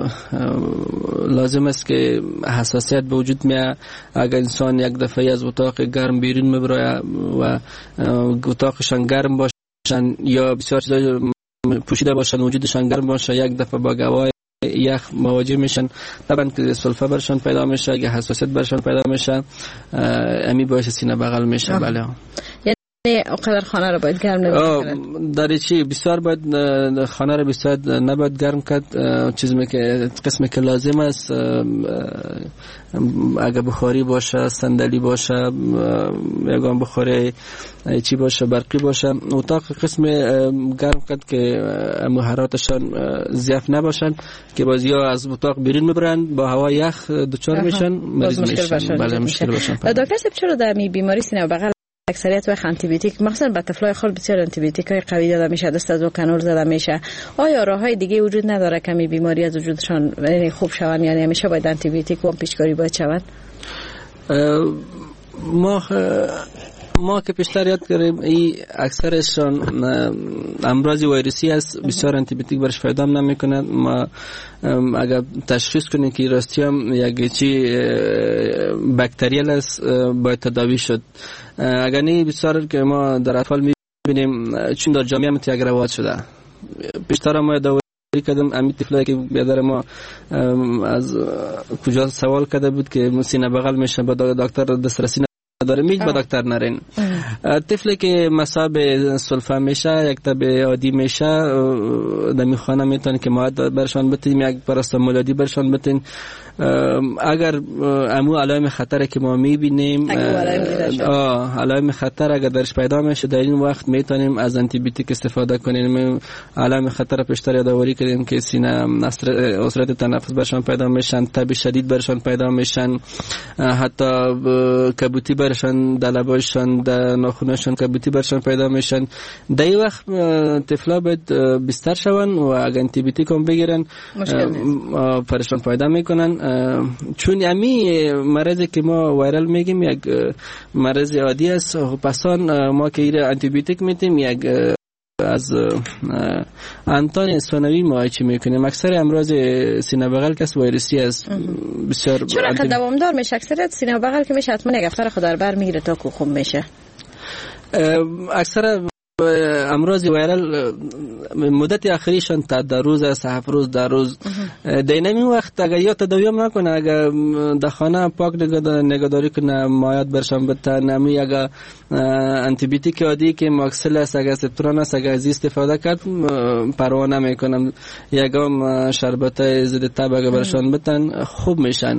لازم است که حساسیت به وجود میاد. اگر انسان یک دفعه از اتاق گرم بیرون میبره و اتاقشان گرم باشن یا بسیار چیزا پوشیده باشن وجودشان گرم باشه، یک دفعه با گواه یخ مواجه میشن، طبعا که سلفه برشان پیدا میشه، اگه حساسیت برشان پیدا میشه امی باعث سینه بغل میشه. بله یعنی اقدر خانه رو باید گرم نباید داری چی بسیار باید خانه رو بسیار نباید گرم کرد. چیزی که قسمی که لازم است اگه بخاری باشه، صندلی باشه، یگان بخاری چی باشه، برقی باشه، اتاق قسم گرم کرد که محراتشان ضعیف نباشن که باز یا از اتاق بیرون میبرن با هوا یخ دچار میشن مریض میشن. بله مشکل باشن. دکتر صاحب چرا در می بیماری سینه بغل اکثریت وقت آنتی بیوتیک مثلا به طفلای خال بسیار آنتی بیوتیک های قوی داده میشه، دست از کنول زده میشه؟ آیا راههای دیگه وجود نداره که می بیماری از وجودشان یعنی خوب شون؟ یعنی همیشه باید آنتی بیوتیک و پیشگیری باید شود؟ ما ما که پیشتر یاد کردیم این اکثرشان امراض ویروسی است، بسیار آنتی بیوتیک برش فایده نمیکنه. ما اگر تشخیص کنیم که راستی هم یک چی باکتریال است باید تداوی شد. اگر نه بسیار که ما در اطفال میبینیم چون در جامعه هم تیگ رواج شده. پیشتر ما داوری کردم امی طفلایی که بیادر ما از کجا سوال کرده بود که سینه بغل میشه با دکتر دسترسی داره میج با دکتر نرین. طفلی که مصاب سلفه میشه یک تب عادی میشه دمی خانه میتونه که مواد برشان بتیم، یک پاراستامول عادی برشان بتین. اگر امو علائم خطر که ما میبینیم علائم خطر اگر درش پیدا میشه در این وقت میتونیم از آنتی بیوتیک استفاده کنیم. علائم خطر پیشتر یادآوری کردیم که سینه عسرت تنفس برشان پیدا میشن، تب شدید برشان پیدا میشن، حتی کبوتی برشان در لباشان در ناخونشان کبوتی برشان پیدا میشن. در این وقت طفلا باید بستر شون و اگر آنتی بیوتیک هم بگیرن پرشان پیدا میکنن. چون امی مرضی که ما ویرال میگیم یک مرض عادی است، پسان ما که ایره آنتی بیوتیک میتیم یک از انتان ثانوی ما چی میکنیم. اکثر امراض سینه بغل کس ویروسی است بسیار. چرا که دوامدار میشه؟ اکثریت سینه بغل که میشه حتما یک هفته خود در بر میگیره تا که خوب میشه. اکثر امراض ویرال مدت آخریشان تا در روز است، هفت روز در روز. در این وقت اگر یا تداوی هم نکنه، اگر در خانه پاک نگهداری کنه، مایات برشان بتن، امی اگر آنتی بیوتیک عادی که ماکسل است اگر سپتران است اگر از استفاده کرد پروا نمیکنم، یگام شربت ضد تب اگر برشان بتن خوب میشن.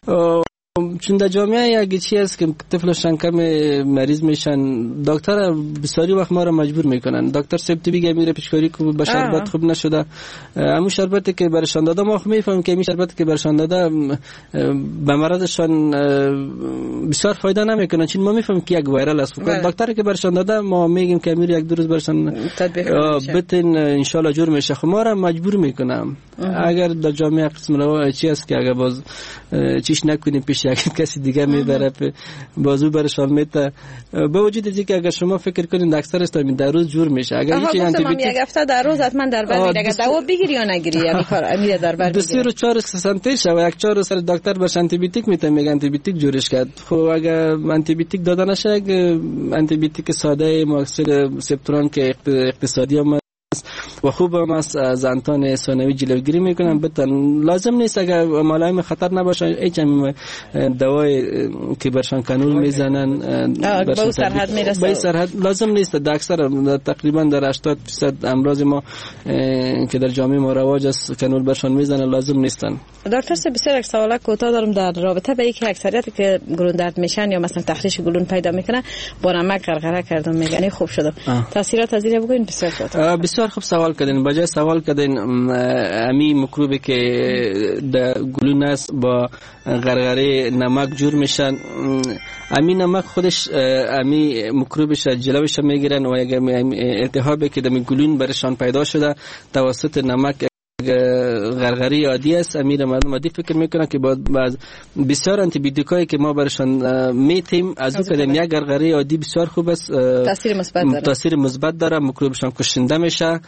چون در جامعه یک چیز است که طفلشان کم مریض میشن، دکتر بسیاری وقت ما را مجبور میکنن دکتر صاحب تو بگه میره پیشکاری کو به شربت خوب نشده. همون شربتی که برشان داده ما خو میفهمیم که این شربتی که برشان داده به مرضشان بسیار فایده نمیکنه، چون ما میفهمیم که یک ویرال است. دکتری که برشان داده ما میگیم که میره یک دو روز برشان بتن ان شاء الله جور میشه. خو ما را مجبور میکنم. اگر در جامعه قسم رو چی است که اگر باز چیش نکنیم پیش یک کسی دیگه میبره بازو برشان میته، با وجود اینکه اگر شما فکر کنید اکثر است در روز جور میشه. اگر هیچ آنتی بیوتیک یک هفته در روز حتما در بر میره، اگر دوا بگیری یا نگیری یعنی کار میره در بر میره. دو چهار سانتی شو یک چهار سر دکتر برش آنتی بیوتیک میته، میگه آنتی بیوتیک جورش کرد. خب اگر آنتی بیوتیک داده نشه، آنتی بیوتیک ساده ماکسل سپتران که اقتصادی هم و خوب هم از انتان ثانوی جلوگیری میکنن. بتن لازم نیست اگر علائم خطر نباشه هیچ هم دوای که برشان کانول میزنن به سرحد میرسه، به سرحد لازم نیست. در اکثر تقریبا در هشتاد درصد امراض ما که در جامعه ما رواج است کانول برشان میزنن، لازم نیستن. دکتر سه بسیار یک سوال کوتاه دارم در رابطه به اینکه اکثریت که گلون درد میشن یا مثلا تخریش گلون پیدا میکنه با نمک غرغره کردم میگن خوب شدم. تاثیرات از این بگوین. بسیار کوتاه. بسیار خوب سوال کردین. بجای سوال کردین امی میکروبی که در گلون است با غرغره نمک جور میشن، امی نمک خودش امی میکروبش جلوش میگیرن و اگر التهابی که در گلون برشان پیدا شده توسط نمک غرغری عادی است. امیر مردم عادی فکر میکنن که بعد بسیار آنتی بیوتیکایی که ما برشان میتیم از اون کدام یک غرغری عادی بسیار خوب است، تاثیر مثبت داره تاثیر مثبت داره، میکروبشان کشنده میشه.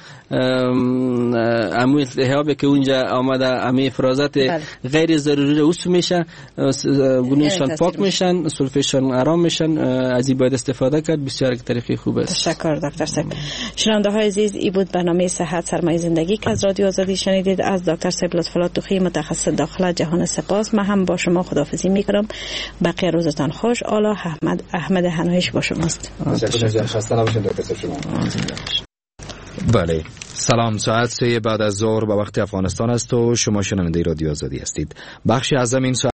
امو التهابی که اونجا آمده امی افرازات غیر ضروری رو میشه، گونهشان پاک میشن، سلفشان آرام میشن. از این باید استفاده کرد. بسیار یک طریقه خوب است. تشکر دکتر صاحب. شنونده های عزیز، این بود برنامه صحت سرمایه زندگی که از رادیو آزادی شنیدید. از دکتر صاحب لطف‌الله توخی متخصص داخله جهان سپاس. من هم با شما خداحافظی میکنم. بقیه روزتان خوش. آلا احمد احمد هنویش با شماست. بله، سلام. ساعت سه بعد از ظهر به وقت افغانستان است و شما شنونده رادیو آزادی هستید. بخشی از این